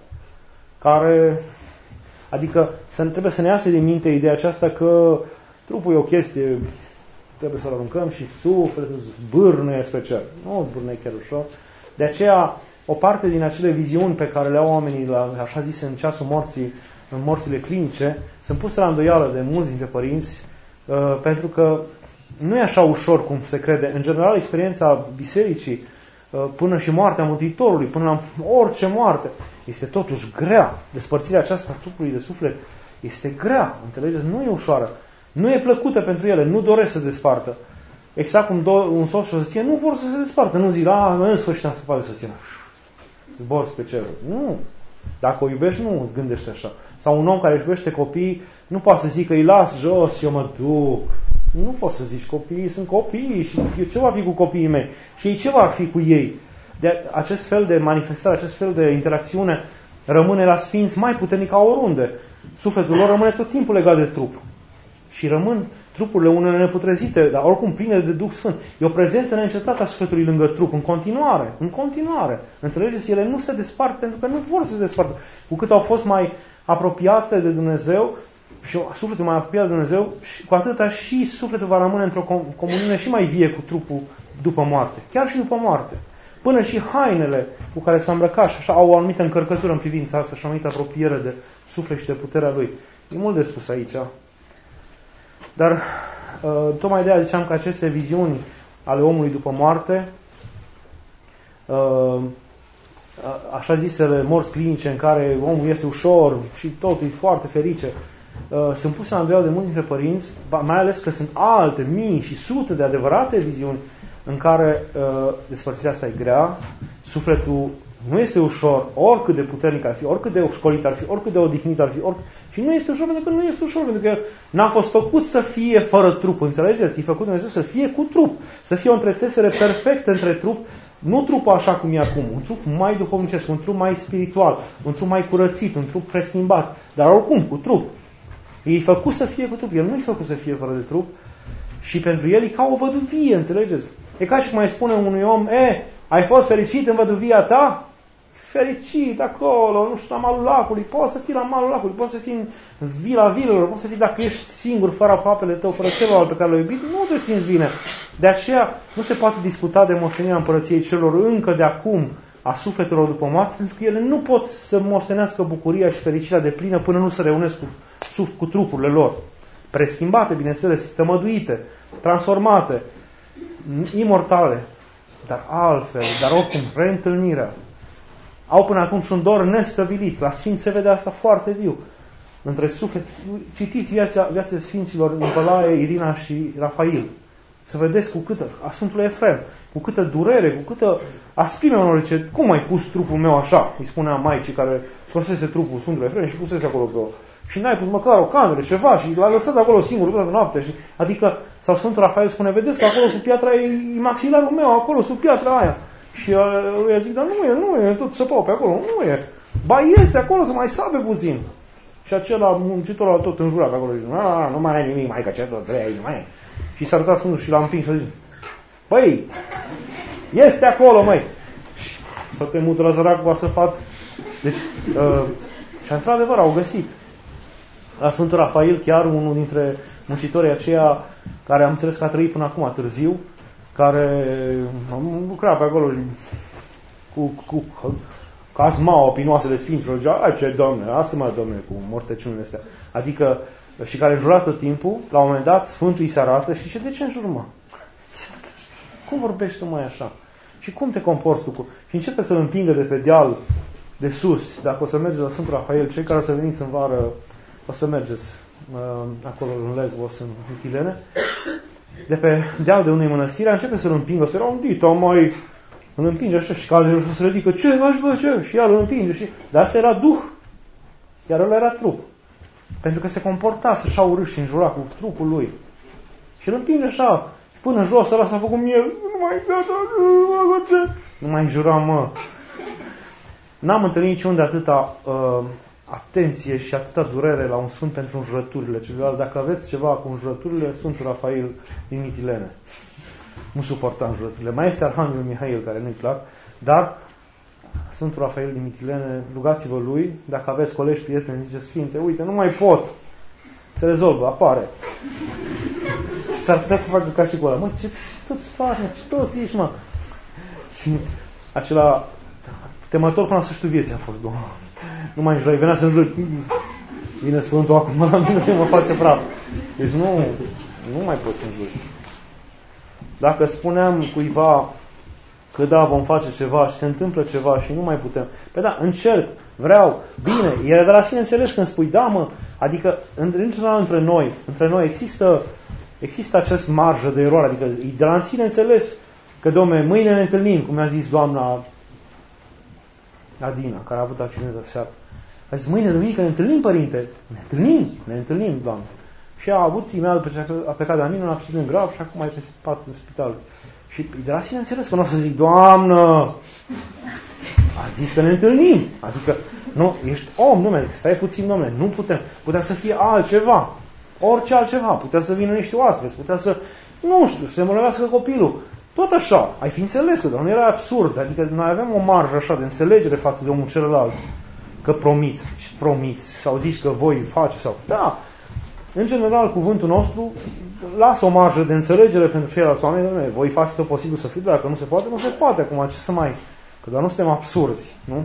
Adică trebuie să ne iasă din minte ideea aceasta că trupul e o chestie, trebuie să-l aruncăm și sufletul zbârnuie spre cer. Nu zbârnuie chiar ușor. De aceea, o parte din acele viziuni pe care le au oamenii, așa zise, în ceasul morții, în morțile clinice, sunt puse la îndoială de mulți dintre părinți, pentru că nu e așa ușor cum se crede. În general, experiența bisericii, până și moartea Mântuitorului, până la orice moarte, este totuși grea. Despărțirea aceasta a trupului de suflet este grea, înțelegeți? Nu e ușoară. Nu e plăcută pentru ele, nu doresc să despartă. Exact cum un soț și o soție nu vor să se despartă. Nu zic, în sfârșit am scăpat de soție. Zbor spre cerul. Nu. Dacă o iubești, nu îți gândești așa. Sau un om care își iubește copiii, nu poate să zică, îi las jos și eu mă duc. Nu poți să zici, copiii sunt copii și ce va fi cu copiii mei? Și ei ce va fi cu ei? De acest fel de manifestare, acest fel de interacțiune rămâne la sfinți mai puternic ca oriunde. Sufletul lor rămâne tot timpul legat de trup. Și rămân trupurile unele neputrezite, dar oricum pline de Duh Sfânt. E o prezență neîncetată a sufletului lângă trup, în continuare. Înțelegeți? Ele nu se despart pentru că nu vor să se despartă. Cu cât au fost mai apropiate de Dumnezeu și sufletul mai apropiat de Dumnezeu, cu atâta și sufletul va rămâne într-o comuniune și mai vie cu trupul după moarte. Chiar și după moarte. Până și hainele cu care s-a îmbrăcat și așa au o anumită încărcătură în privința asta și o anumită apropiere de suflet și de puterea lui. E mult de spus aici. Dar tocmai de aia ziceam că aceste viziuni ale omului după moarte, așa zisele morți clinice în care omul iese ușor și totul e foarte ferice, sunt puse la îndoială de mulți dintre părinți, mai ales că sunt alte mii și sute de adevărate viziuni în care despărțirea asta e grea, sufletul nu este ușor, oricât de puternic ar fi, oricât de școlit ar fi, oricât de odihnit ar fi, și nu este ușor pentru că nu este ușor, pentru că n-a fost făcut să fie fără trup, înțelegeți? E făcut Dumnezeu să fie cu trup, să fie o întrețesere perfectă între trup, nu trupul așa cum e acum, un trup mai duhovnicesc, un trup mai spiritual, un trup mai curățit, un trup preschimbat, dar oricum cu trup. E făcut să fie cu trup, el nu e făcut să fie fără de trup și pentru el e ca o văduvie, înțelegeți? E ca și cum mai spune unui om, ai fost fericit în văduvia ta? Fericit acolo, nu știu, la malul lacului, poți să fii la malul lacului, poți să fii în vila vilelor, poți să fii dacă ești singur, fără aproapele tău, fără celălalt pe care l-ai iubit, nu te simți bine. De aceea nu se poate discuta de moștenirea împărăției celor încă de acum a sufletelor după moarte, pentru că ele nu pot să moștenească bucuria și fericirea de plină până nu se reunesc cu trupurile lor. Preschimbate, bineînțeles, tămăduite, transformate, imortale, dar altfel, dar oricum, reîntâlnirea. Au până atunci un dor nestăvilit. La Sfinți se vede asta foarte viu. Între suflet. Citiți viața Sfinților Nicolae, Irina și Rafail. Să vedeți cu câtă, a Sfântului Efrem, cu câtă durere, cu câtă asprime unor cum ai pus trupul meu așa? Îi spunea maicii care scosese trupul Sfântului Efrem și pusese acolo pe și n-ai pus măcar o cameră, ceva, și l-a lăsat acolo singur toată noaptea. Și, adică, sau Sfântul Rafael spune, vedeți că acolo sub piatra e maxilarul meu, acolo sub piatra aia. Și eu zic, dar nu e, tot săpau pe acolo, nu e. Ba este acolo, să mai sape puțin. Și acela muncitorul tot înjurat pe acolo. Nu mai ai nimic, mai că ce tot trei, nu mai ai. Și s-a arătat Sfântul și l-a împins și a zis, păi, este acolo, măi. S-a temut la săracul, a săpat. Deci, și într-adevăr au găsit. La Sfântul Rafael, chiar unul dintre muncitorii aceia care am înțeles că a trăit până acum târziu, care lucra pe acolo cu casmaua pinoase de sfinților, zicea, ai ce domne, lasă-mă, domne, cu mortăciunile astea. Adică, și care înjura tot timpul, la un moment dat, Sfântul îi se arată și zice, de ce înjur, mă? Cum vorbești tu mai așa? Și cum te comporți tu cu... Și începe să-l împingă de pe deal de sus. Dacă o să mergeți la Sfântul Rafael, cei care o să veniți în vară, o să mergeți acolo în Lesbos, în Mitilene, de pe deal de unei mănăstiri, începe să-l împingă, să era un dito, mai... Îl împinge așa și calul se ridică, ce faci, bă, ce? Și ea îl împinge. Și... Dar asta era duh. Iar ăla era trup. Pentru că se comporta să-și au urât și înjura cu trupul lui. Și îl împinge așa. Și până jos, ăla s-a făcut miel. Nu mai înjura, mă. N-am întâlnit niciunde atâta atenție și atâta durere la un sfânt pentru înjurăturile celuilalt. Dacă aveți ceva cu înjurăturile, Sfântul Rafael din Mitilene. Nu suporta înjurăturile. Mai este Arhanghelul Mihail, care nu-i plac, dar Sfântul Rafael din Mitilene, rugați-vă lui, dacă aveți colegi, prieteni, zice, Sfinte, uite, nu mai pot. Se rezolvă, apare. Și s-ar putea să facă ca și cu ăla. Mă, ce tot faci, mă, ce tot zici, mă? Și acela temător până la sfârșitul vieții a fost, Doamne. Nu mai înjurai, venea să înjuri. Vine Sfântul acum la mine, mă face praf. Deci nu mai poți să înjuri. Dacă spuneam cuiva că da, vom face ceva și se întâmplă ceva și nu mai putem. Păi da, încerc, vreau, bine, e de la sine înțeles când spui, da, mă, adică între noi există acest marjă de eroare, adică e de la sine înțeles că, dom'le, mâine ne întâlnim, cum mi-a zis doamna Adina, care a avut accident de seară. A zis, mâine, duminică, ne întâlnim, părinte? Ne întâlnim, Doamne. Și a avut imediat după ce a plecat de la mine un accident grav și acum e pe pat în spital. Și de la sine înțeles că nu o să zic, Doamnă, a zis că ne întâlnim. Adică, nu, ești om, dom'le, stai puțin, dom'le, nu putea să fie altceva. Orice altceva. Putea să vină niște oaspeți, putea să, nu știu, să se îmbolnăvească copilul. Tot așa. Ai fi înțeles că, Doamne, era absurd. Adică noi avem o marjă așa de înțelegere față de omul celălalt. Că promiți, sau zici că voi face, sau... Da, în general, cuvântul nostru lasă o marjă de înțelegere pentru ceilalți oameni. Voi face tot posibil să fiți, dacă nu se poate, nu se poate. Acum, ce să mai... Că doar nu suntem absurzi, nu?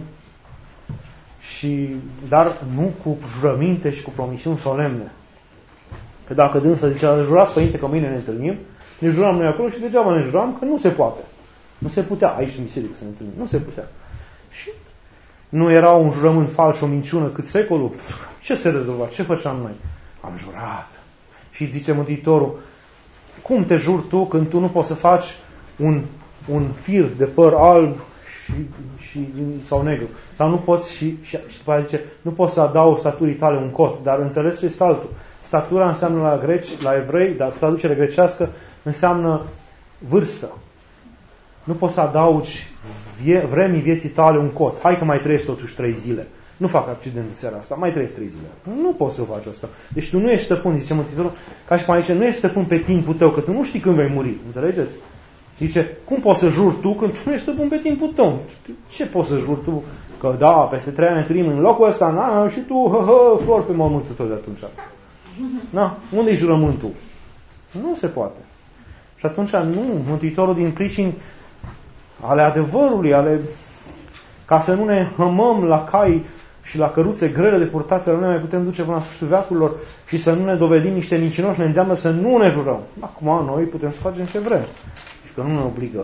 Dar nu cu jurăminte și cu promisiuni solemne. Că dacă dânsa zicea, jurați, părinte, că mâine ne întâlnim, ne juram noi acolo și degeaba ne juram că nu se poate. Nu se putea aici în biserică să ne întâlnim. Nu se putea. Și nu era un jurământ fals, o minciună cât secolul. Ce se rezolva? Ce făceam noi? Am jurat. Și zice Mântuitorul, cum te juri tu când tu nu poți să faci un fir de păr alb sau negru? Sau nu poți și după aia zice, nu poți să adaugi staturii tale un cot, dar înțeles ce este altul. Statura înseamnă la greci, la evrei, dar traducere grecească înseamnă vârstă. Nu poți să adaugi vremii vieții tale un cot. Hai că mai trăiești totuși 3 zile. Nu fac accident în seara asta, mai trăiești 3 zile. Nu poți să faci asta. Deci tu nu ești stăpân, zice Mântuitorul, ca și cum aici, nu ești stăpân pe timpul tău, că tu nu știi când vei muri. Înțelegeți? Zice, cum poți să juri tu când tu nu ești stăpân pe timpul tău? Ce poți să juri tu? Că da, peste 3 ani ne întâlnim în locul ăsta, na, și tu, flori pe mormântul tău de atunci. Na, unde-i jurământul? Nu se poate. Și atunci nu, Mântuitorul din pricini ale adevărului, ca să nu ne hămăm la cai și la căruțe grele de purtate, nu ne mai putem duce până la sfârșitul veacurilor și să nu ne dovedim niște mincinoși, ne îndeamnă să nu ne jurăm. Acum noi putem să facem ce vrem. Și că nu ne obligă.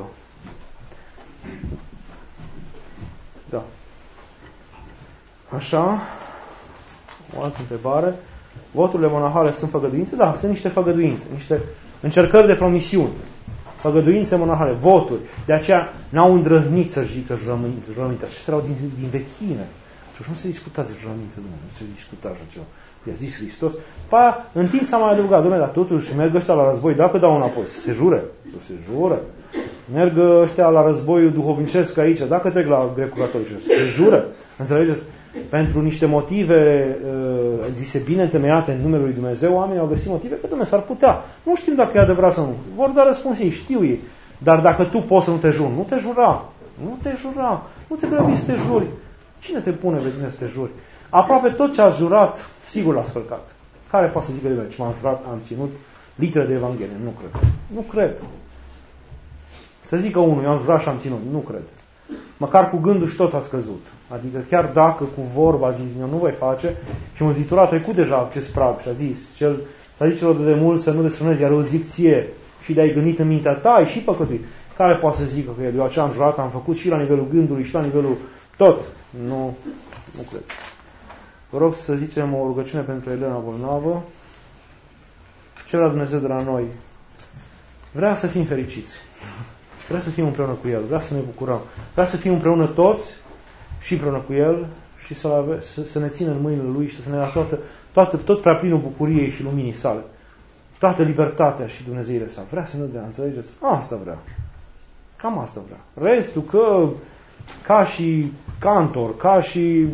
Da. Așa. O altă întrebare. Voturile monahale sunt făgăduințe? Da, sunt niște făgăduințe, niște încercări de promisiuni. Făgăduințe monahale, voturi. De aceea n-au îndrăznit să zică jurăminte. Așa erau din vechime. Și nu se discuta de jurăminte, nu se discuta așa ceva. I-a zis Hristos. După aia, în timp s-a mai adăugat, dom'le, dar totuși merg ăștia la război, dacă dau înapoi, să se jure. Merg ăștia la războiul duhovnicesc aici, dacă trec la greco-catolici, să se jure. Înțelegeți? Pentru niște motive zise bine întemeiate în numele lui Dumnezeu, oamenii au găsit motive că, Dumnezeu, s-ar putea. Nu știm dacă e adevărat sau nu. Vor da răspuns ei, știu ei. Dar dacă tu poți să nu te juri, nu te jura. Nu te grăbi să te juri. Cine te pune pe tine să te juri? Aproape tot ce a jurat, sigur l-a scălcat. Care poate să zică de mine? Ce m-am jurat, am ținut litere de Evanghelie. Nu cred. Să zică unul, eu am jurat și am ținut. Nu cred. Măcar cu gândul și tot a scăzut. Adică chiar dacă cu vorba a zis, eu nu voi face, și Mântuitorul a trecut deja acest prag și a zis, s-a zis celor de mult să nu desfrânezi, iar eu zic ție, și de-ai gândit în mintea ta, ai și păcătuit. Care poate să zică că eu ce am jurat, am făcut și la nivelul gândului și la nivelul tot? Nu cred. Vă rog să zicem o rugăciune pentru Elena bolnavă. Ce vrea Dumnezeu de la noi? Vrea să fim fericiți. Vrea să fim împreună cu El. Vrea să ne bucurăm. Vrea să fim împreună toți și împreună cu El și să ne țină în mâinile Lui și să ne dea tot prea plinul bucuriei și luminii sale. Toată libertatea și Dumnezeirea sa. Vrea să ne dea, înțelegeți? Asta vrea. Cam asta vrea. Restul că ca și cantor, ca și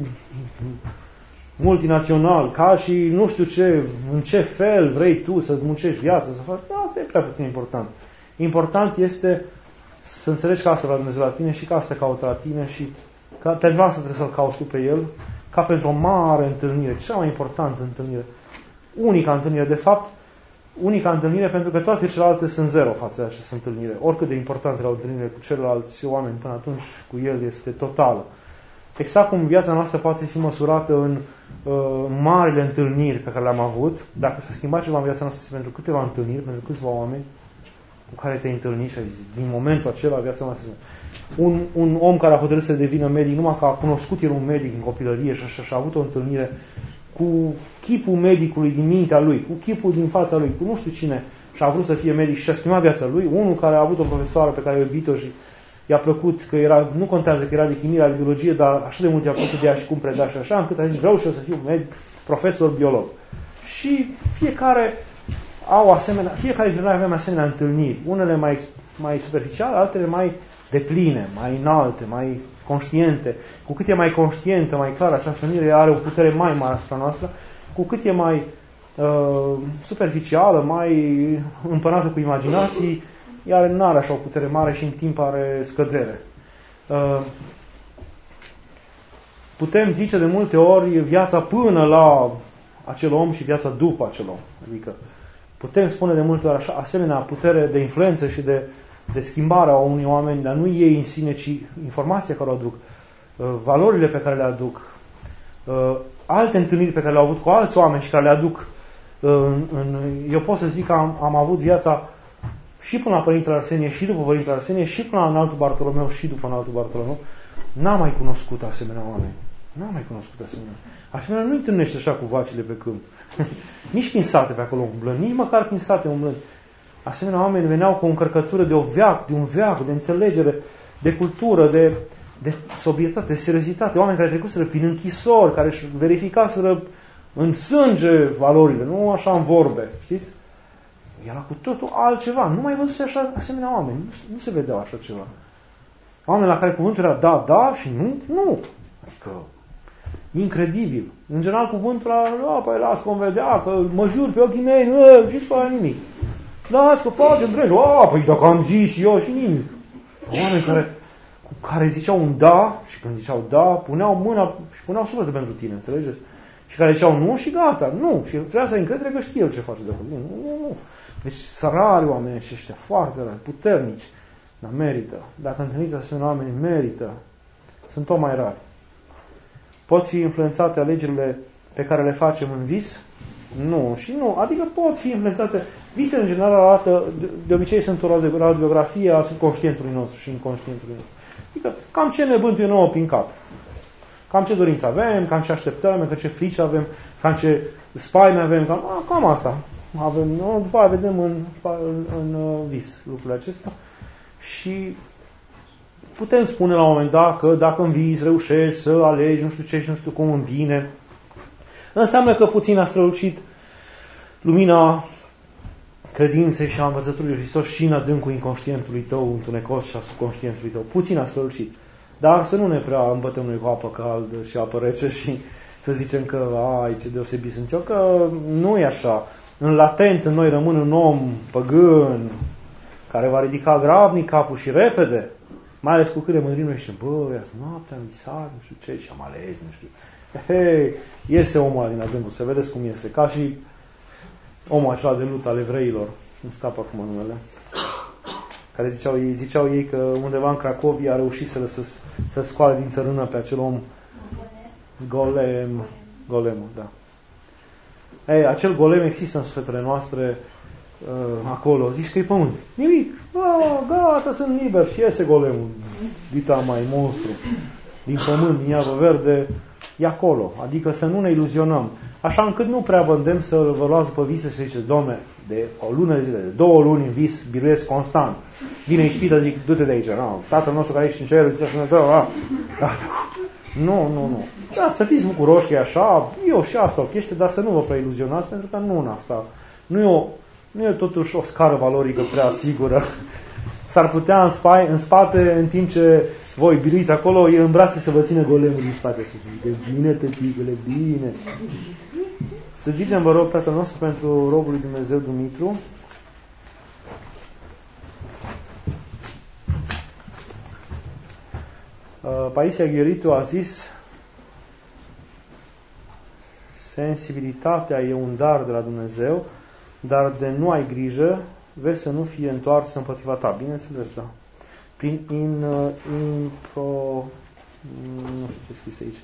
multinațional, ca și nu știu ce, în ce fel vrei tu să-ți muncești viața, să faci, asta e prea puțin important. Important este să înțelegi că asta vrea Dumnezeu la tine și că asta caută la tine și că pentru asta trebuie să-L cauți tu pe El, ca pentru o mare întâlnire, cea mai importantă întâlnire, unica întâlnire, de fapt, unica întâlnire, pentru că toate celelalte sunt zero față de această întâlnire. Oricât de importantă era o întâlnire cu ceilalți oameni până atunci, cu El este totală. Exact cum viața noastră poate fi măsurată în marile întâlniri pe care le-am avut, dacă s-a schimbat ceva în viața noastră pentru câteva întâlniri, pentru câțiva oameni cu care te-ai întâlnit și ai zis, din momentul acela viața noastră. Un om care a hotărât să devină medic, numai că a cunoscut el un medic în copilărie și a avut o întâlnire cu chipul medicului din mintea lui, cu chipul din fața lui, cu nu știu cine, și a vrut să fie medic și a schimbat viața lui. Unul care a avut o profesoară pe care a iubit-o și i-a plăcut că era, nu contează că era de chimie, de biologie, dar așa de mult i-a plăcut de ea și cum preda și așa, încât a zis, vreau și eu să fiu medic, profesor, biolog. Și fiecare dintre noi avem asemenea întâlniri, unele mai superficiale, altele mai depline, mai înalte, mai conștiente. Cu cât e mai conștientă, mai clară această întâlnire, are o putere mai mare asupra noastră, cu cât e mai superficială, mai împănată cu imaginații, ea nu are așa o putere mare și în timp are scădere. Putem zice de multe ori viața până la acel om și viața după acel om. Adică putem spune de multe ori așa, asemenea putere de influență și de schimbare a unui oameni, dar nu ei în sine, ci informația care o aduc, valorile pe care le aduc, alte întâlniri pe care le-au avut cu alți oameni și care le aduc. Eu pot să zic că am avut viața și până la Părintele Arsenie și după Părintele Arsenie și până la Înaltul Bartolomeu și după Înaltul Bartolomeu. N-am mai cunoscut asemenea oameni. Asemenea nu întâlnești așa cu vacile pe câmp. Nici prin sate pe acolo umblând, nici măcar prin sate umblând. Asemenea oameni veneau cu o încărcătură de un veac, de înțelegere, de cultură, de sobrietate, de seriozitate. Oameni care trecuseră prin închisori, care își verificaseră în sânge valorile, nu așa în vorbe, știți? Era cu totul altceva. Nu mai văzuse așa asemenea oameni. Nu se vedeau așa ceva. Oameni la care cuvântul era da și nu. Adică, incredibil. În general cuvântul era, păi las că vom vedea, că mă jur pe ochii mei, nu, și pe nimic. Dați că facem greș. Păi dacă am zis eu și nimic. Oameni care ziceau un da și când ziceau da, puneau mâna și puneau sufletul pentru tine, înțelegeți? Și care ziceau nu și gata, nu. Și vrea să ai încredere că știe el ce face de acolo. Nu. Deci sărari oamenii aceștia, foarte rari, puternici, dar merită. Dacă întâlniți asemenea oameni, merită. Sunt tot mai rari. Pot fi influențate alegerile pe care le facem în vis? Nu. Și nu. Adică pot fi influențate. Visele în general arată, de obicei sunt o radiografie a subconștientului nostru și inconștientului nostru. Adică cam ce ne bântuie nouă prin cap. Cam ce dorință avem, cam ce așteptăm, cam ce frici avem, cam ce spaime avem, cam asta. Avem, după aia vedem în vis lucrurile acestea și putem spune la un moment dat că dacă în vis reușești să alegi nu știu ce și nu știu cum în bine, înseamnă că puțin a strălucit lumina credinței și a învățăturii lui Hristos și în adâncul inconștientului tău, întunecos și a subconștientului tău. Puțin a strălucit. Dar să nu ne prea îmbătăm noi cu apă caldă și apă rece și să zicem că, ai, ce deosebit sunt eu, că nu e așa. În latent în noi rămâne un om păgân care va ridica grabnic capul și repede, mai ales cu cât de mândrim noi și azi noaptea am visat, nu știu ce, și am ales, nu știu. Hei, iese omul ăla din adâncul, să vedeți cum iese, ca și omul acela de lut al evreilor, nu scapă acum numele, care ziceau ei că undeva în Cracovia a reușit să scoale din țărână pe acel om Golemul, da. Ei, acel golem există în sufletele noastre acolo. Zici că e pământ. Nimic. Gata, sunt liber. Și iese golemul. Dita mai monstru. Din pământ, din iarbă verde. E acolo. Adică să nu ne iluzionăm. Așa încât nu prea vă îndemn să vă luați după vise și să ziceți, Doamne, de o lună de zile, de 2 luni în vis, biruiesc constant. Vine ispită, zic, du-te de aici. No. Tatăl nostru care ești în cer, zice, nu. Da, să fiți bucuroși că e așa, eu și asta o chestie, dar să nu vă prea iluzionați, pentru că nu în asta. Nu e totuși o scară valorică prea sigură. S-ar putea în spate, în timp ce voi biruiți acolo, e în brațe să vă țină golemul din spate și să zică, bine, tăticule, bine. Să zicem, vă rog, Tatăl nostru, pentru robul lui Dumnezeu Dumitru. Paisia Ghioritu a zis, sensibilitatea e un dar de la Dumnezeu, dar de nu ai grijă, vezi să nu fie întoarsă împotriva ta. Bineînțeles, da. Prin nu știu ce scris aici.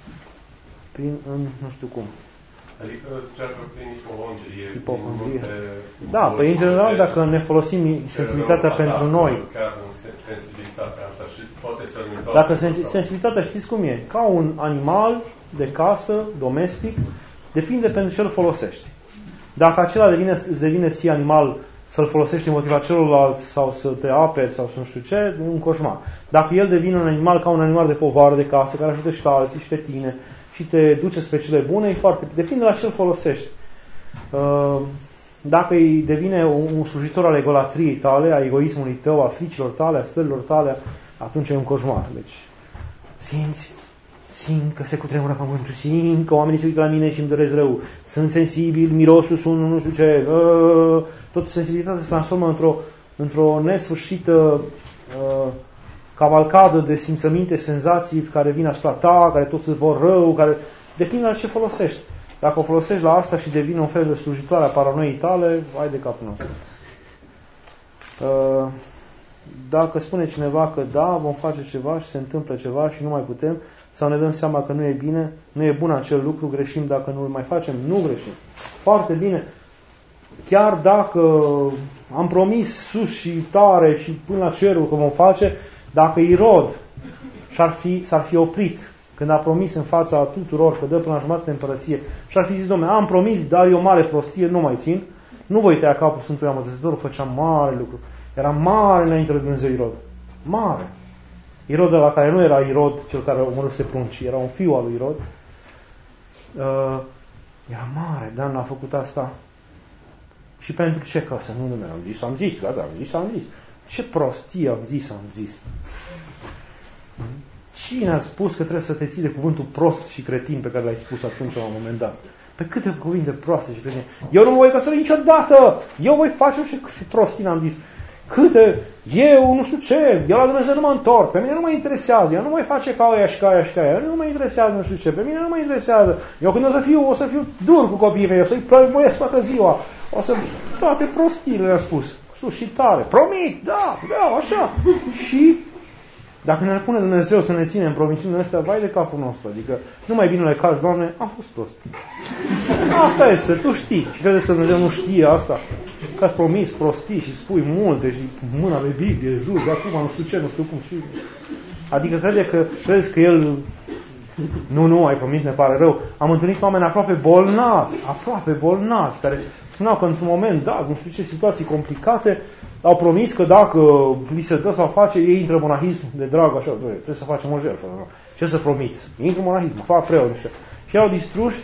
Nu știu cum. Adică zicea că prin ipohondrie. Da, pe în general, dacă ne folosim sensibilitatea pentru noi. Chiar sensibilitatea asta și poate să dacă sensibilitatea știți cum e? Ca un animal de casă, domestic, depinde pentru ce îl folosești. Dacă acela îți devine ție animal să-l folosești împotriva celorlalți sau să te aperi sau să nu știu ce, e un coșmar. Dacă el devine un animal ca un animal de povară de casă, care ajută și pe alții și pe tine și te duce spre cele bune, e foarte... Depinde la ce îl folosești. Dacă îi devine un slujitor al egolatriei tale, a egoismului tău, a fricilor tale, a stărilor tale, atunci e un coșmar. Deci, simt că se cutremură pământul, simt că oamenii se uită la mine și îmi doresc rău. Sunt sensibil, mirosul sunt nu știu ce. Tot sensibilitatea se transformă într-o nesfârșită cavalcadă de simțăminte, senzații care vin asupra ta, care toți îți vor rău, care depinde la ce folosești. Dacă o folosești la asta și devine un fel de slujitoare a paranoiei tale, ai de capul nostru. Dacă spune cineva că da, vom face ceva și se întâmplă ceva și nu mai putem, sau ne dăm seama că nu e bine, nu e bun acel lucru, greșim dacă nu îl mai facem, nu greșim. Foarte bine. Chiar dacă am promis sus și tare și până la cerul că vom face, dacă Irod s-ar fi oprit când a promis în fața tuturor că dă până la jumătate de împărăție și ar fi zis, Dom'le, am promis, dar e o mare prostie, nu mai țin, nu voi tăia capul Sfântului Amătătorul, făcea mare lucru. Era mare înainte de Dumnezeu Irod. Mare. Irod ăla care nu era Irod, cel care omorâse pruncii, era un fiu al lui Irod. Era mare, dar n-a făcut asta. Și pentru ce? Că să nu am zis, gata, am zis. Ce prostie am zis. Cine a spus că trebuie să te ții de cuvântul prost și cretin pe care l-ai spus atunci la un moment dat? Pe câte cuvinte proaste și cretine. Eu nu mă voi căsători niciodată! Eu voi face și prostin am zis. Câte, eu nu știu ce, eu la Dumnezeu nu mă întorc, pe mine nu mă interesează, eu nu mai face ca aia și ca aia și ca aia, nu mă interesează nu știu ce, pe mine nu mă interesează. Eu când o să fiu dur cu copiii mei, o să-i plăiesc toată ziua, o să toate prostiile le-am spus, sus și tare, promit, da, așa. Și dacă ne pune Dumnezeu să ne ținem promisiunile astea, vai de capul nostru, adică nu mai bine le cași, Doamne, am fost prost. Asta este, tu știi. Și credeți că Dumnezeu nu știe asta? Că ai promis prostii și spui multe și mâna pe Biblie, jur, de acum nu știu ce, nu știu cum. Și... Adică credeți că El... Nu, ai promis, ne pare rău. Am întâlnit oameni aproape bolnavi, care spuneau că într-un moment, da, nu știu ce situații complicate, au promis că dacă li se dă sau face, ei intră în monahism de drag, așa, trebuie să facem o jertfă. Ce să promiți? Intră în monahism, fac preot, nu știu. Și erau distruși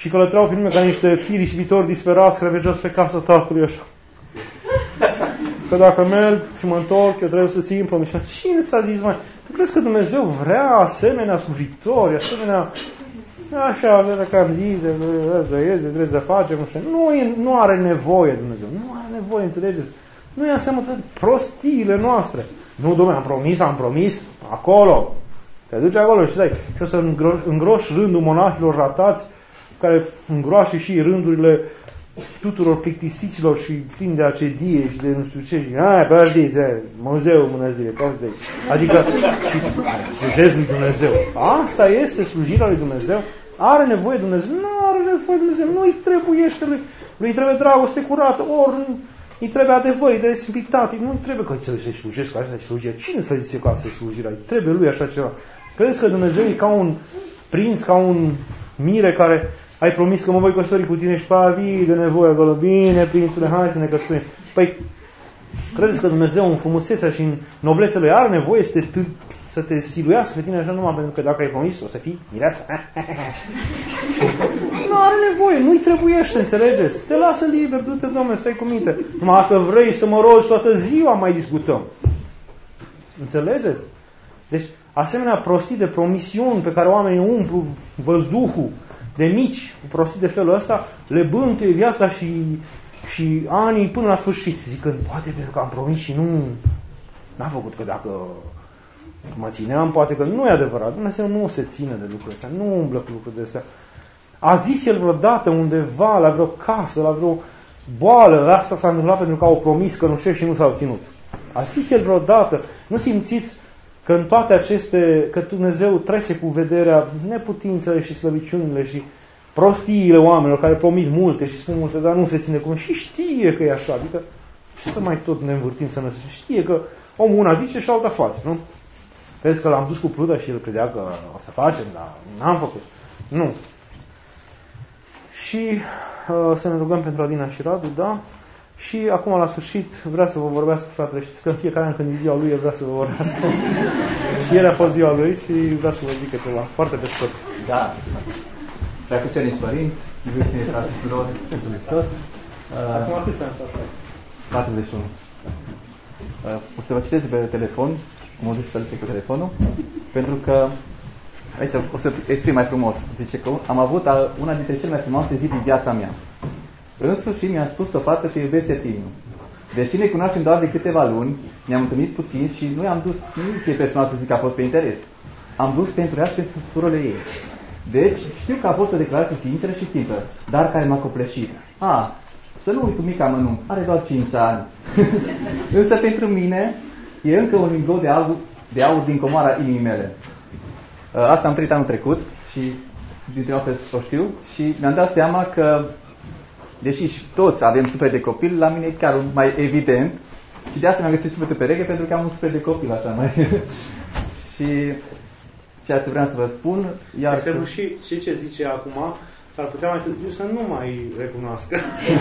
și călătreau prin lume ca niște fii risipitori disperați care mergeau spre casa tatălui așa. Că dacă merg și mă întorc, eu trebuie să țin promisiunea. Cine s-a zis, mai? Tu crezi că Dumnezeu vrea asemenea slujitori, asemenea... Așa, dacă am zis, trebuie să facem, așa. Nu are nevoie Dumnezeu, nu are nevoie, înțelegeți? Nu e asemănător prostiile noastre. Nu, Dom'le, am promis, acolo. Te duci acolo și dai. Și o să îngroși rândul monahilor ratați, care îngroașă și rândurile tuturor plictisicilor și plini de acedie și de nu știu ce. Hai, părdiți, muzeu, mână zile, adică slujezi lui Dumnezeu. Asta este slujirea lui Dumnezeu. Are nevoie Dumnezeu? Nu are nevoie Dumnezeu. Nu-i trebuiește lui. Lui trebuie dragoste curată, ori îi trebuie adevăr, îi trebuie simplitate. Nu-i trebuie că să-i slujesc, așa să-i slujire. Cine să zice că asta e slujirea? Trebuie lui așa ceva. Credeți că Dumnezeu e ca un prinț, ca un mire care ai promis că mă voi căsători cu tine și pe vii de nevoie acolo. Bine, prințule, hai să ne căsătorim. Păi, credeți că Dumnezeu în frumusețea și în noblețea lui are nevoie să te siluiască pe tine așa numai pentru că dacă ai promis o să fii mireasa? Nu are nevoie, nu-i trebuiește, înțelegeți? Te lasă liber, du-te, Doamne, stai cu minte. Numai dacă vrei să mă rogi toată ziua, mai discutăm. Înțelegeți? Deci, asemenea prostii de promisiuni pe care oamenii umplu văzduhul de mici, prostii de felul ăsta, le bântuie viața și anii până la sfârșit, zicând, poate pentru că am promis și n-am făcut, că dacă mă țineam, poate că nu e adevărat. Dumnezeu nu se ține de lucrurile astea, nu umblă cu lucrurile astea. A zis el vreodată undeva, la vreo casă, la vreo boală, asta s-a întâmplat pentru că au promis că nu știu și nu s-au ținut. A zis el vreodată, nu simțiți că în toate aceste, că Dumnezeu trece cu vederea neputințele și slăbiciunile și prostiile oamenilor care promit multe și spun multe, dar nu se ține cum și știe că e așa, adică ce să mai tot ne învârtim să ne știe că omul una zice și alta face, nu? Crezi că l-am dus cu pluta și el credea că o să facem, dar n-am făcut. Nu. Și să ne rugăm pentru Adina și Radu, da? Și acum la sfârșit vrea să vă vorbească fratele. Știți că în fiecare an când e ziua lui, el vrea să vă vorbească. Și ieri a fost ziua lui și vrea să vă zică ceva. Foarte pe scurt. Da. Preacuceniți părinți, iubiți fraților, pentru Hristos. Acum câți ani faci? 41. O să vă citesc pe telefon, cum o zis pe telefonul, pentru că aici o să exprim mai frumos. Zice că am avut una dintre cele mai frumoase zi din viața mea. Însuși mi-a spus o fată că iubesc Sertiniu. Deși ne cunoaștem doar de câteva luni, ne-am întâlnit puțin și nu i-am dus nici personal să zic că a fost pe interes. Am dus pentru ea și pentru surorile ei. Deci știu că a fost o declarație sinceră și simplă, dar care m-a copleșit. Să nu uit un mic amănunt, are doar 5 ani. Însă pentru mine e încă un lingot de aur din comoara inimii mele. Asta am trăit anul trecut și dintre noastre o știu și mi-am dat seama că deși și toți avem suflet de copil, la mine e chiar mai evident și de asta mi-am găsit sufletul pereche pentru că am un suflet de copil așa mai. Și ceea ce vreau să vă spun, iar și ce zice acum, ar putea mai târziu să nu mai recunoască.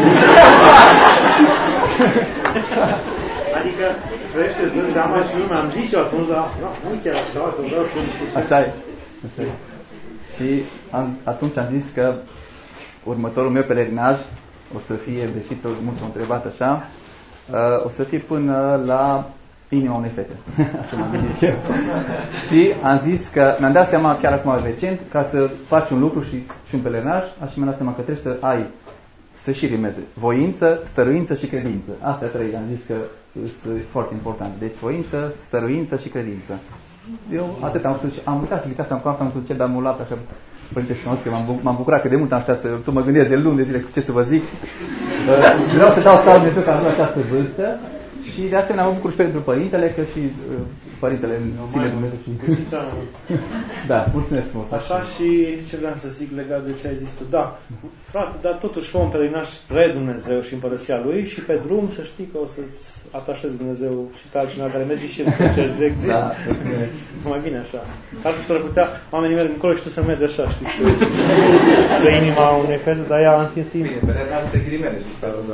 Adică, vrește, îți dă seama și lumea, am zis eu atunci, dar nu chiar așa, că vreau să... Așa e. Și atunci am zis că următorul meu pelerinaj o să fie, deși tot mulți m-au întrebat așa, o să fie până la inima unei fete. Așa m-am gândit eu. Și am zis că mi-am dat seama chiar acum recent, ca să faci un lucru și un pelerinaj, așa mi-am dat seama că trebuie să ai, să și rimeze, voință, stăruință și credință. Astea trei am zis că sunt foarte importante. Deci voință, stăruință și credință. Eu atât am spus și am uitat să zic asta, am spus ce, dar m-am luat așa, Părinte frumos, că m-am bucurat că de mult am știa să tu mă gândesc de luni de zile cu ce să vă zic. Vreau să dau slavă Dumnezeu că am luat această vârstă și de asemenea mă bucur și pentru părintele, că și părintele ține Dumnezeu și... Da, mulțumesc frumos. Așa și ce vreau să zic legat de ce ai zis tu. Da, frate, dar totuși fă un pelerinaj spre Dumnezeu și împărăția Lui și pe drum să știi că o să-ți atașezi Dumnezeu și pe altcineva care merge și în ce zecție. Da, mai bine așa. Altfel s-ar putea oamenii merg încolo și tu să mergi așa, știi, spre inima unei fete, dar ea în timp. Bine, pelerinaj pe ghilimele și stă răză.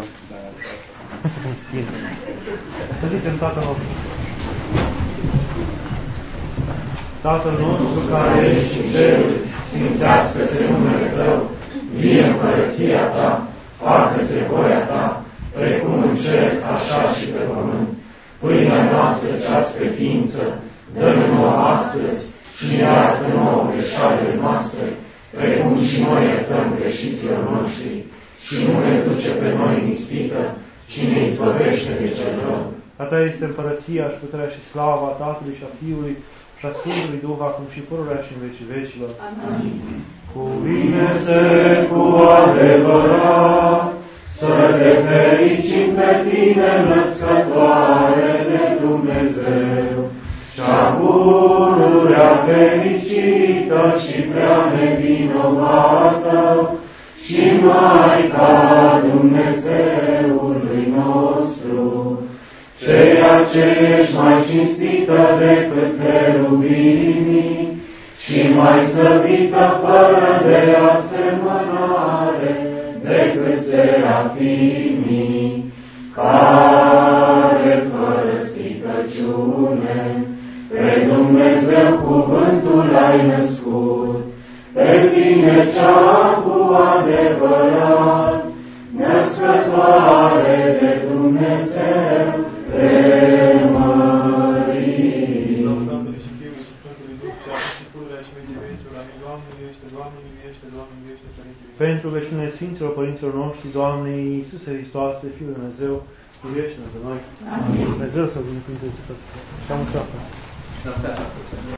Să zicem Tatăl nostru. Tatăl nostru care ești în cer, sfințească-se numele Tău, vie împărăția ta, facă-se voia ta, precum în cer, așa și pe pământ. Pâinea noastră cea spre ființă, dă-ne nouă astăzi și ne iartă nouă greșalele noastre, precum și noi iertăm greșiților noștri. Și nu ne duce pe noi în ispită, ci ne izbăvește de cel rău. A ta este împărăția și puterea și slava Tatălui și a Fiului și a Sfântului Duh, acum și pururea și în vecii vecilor. Amin. Cuvine-se cu adevărat, să te fericim pe tine, născătoare de Dumnezeu, și-a pururea fericită și prea nevinovată, și Maica Dumnezeului nostru, ceea ce ești mai cinstită decât cherubimii și mai slăvită fără de asemănare decât serafimii, care fără stricăciune pe Dumnezeu cuvântul ai născut, pe tine cea cu adevărat, născătoare de Dumnezeu, te mărim. Tatălui și Fiului și Sfântului Duh, și acum și pururea și vecii vecilor. Amin. Doamne miluiește, Doamne miluiește, Doamne miluiește, Părinte. Pentru vecinile Sfinților Părinților noștri, Doamne Iisuse Hristoase, Fiul lui Dumnezeu, miluiește-ne pe noi. Amin. Dumnezeu să vă binecuvânteze. Și am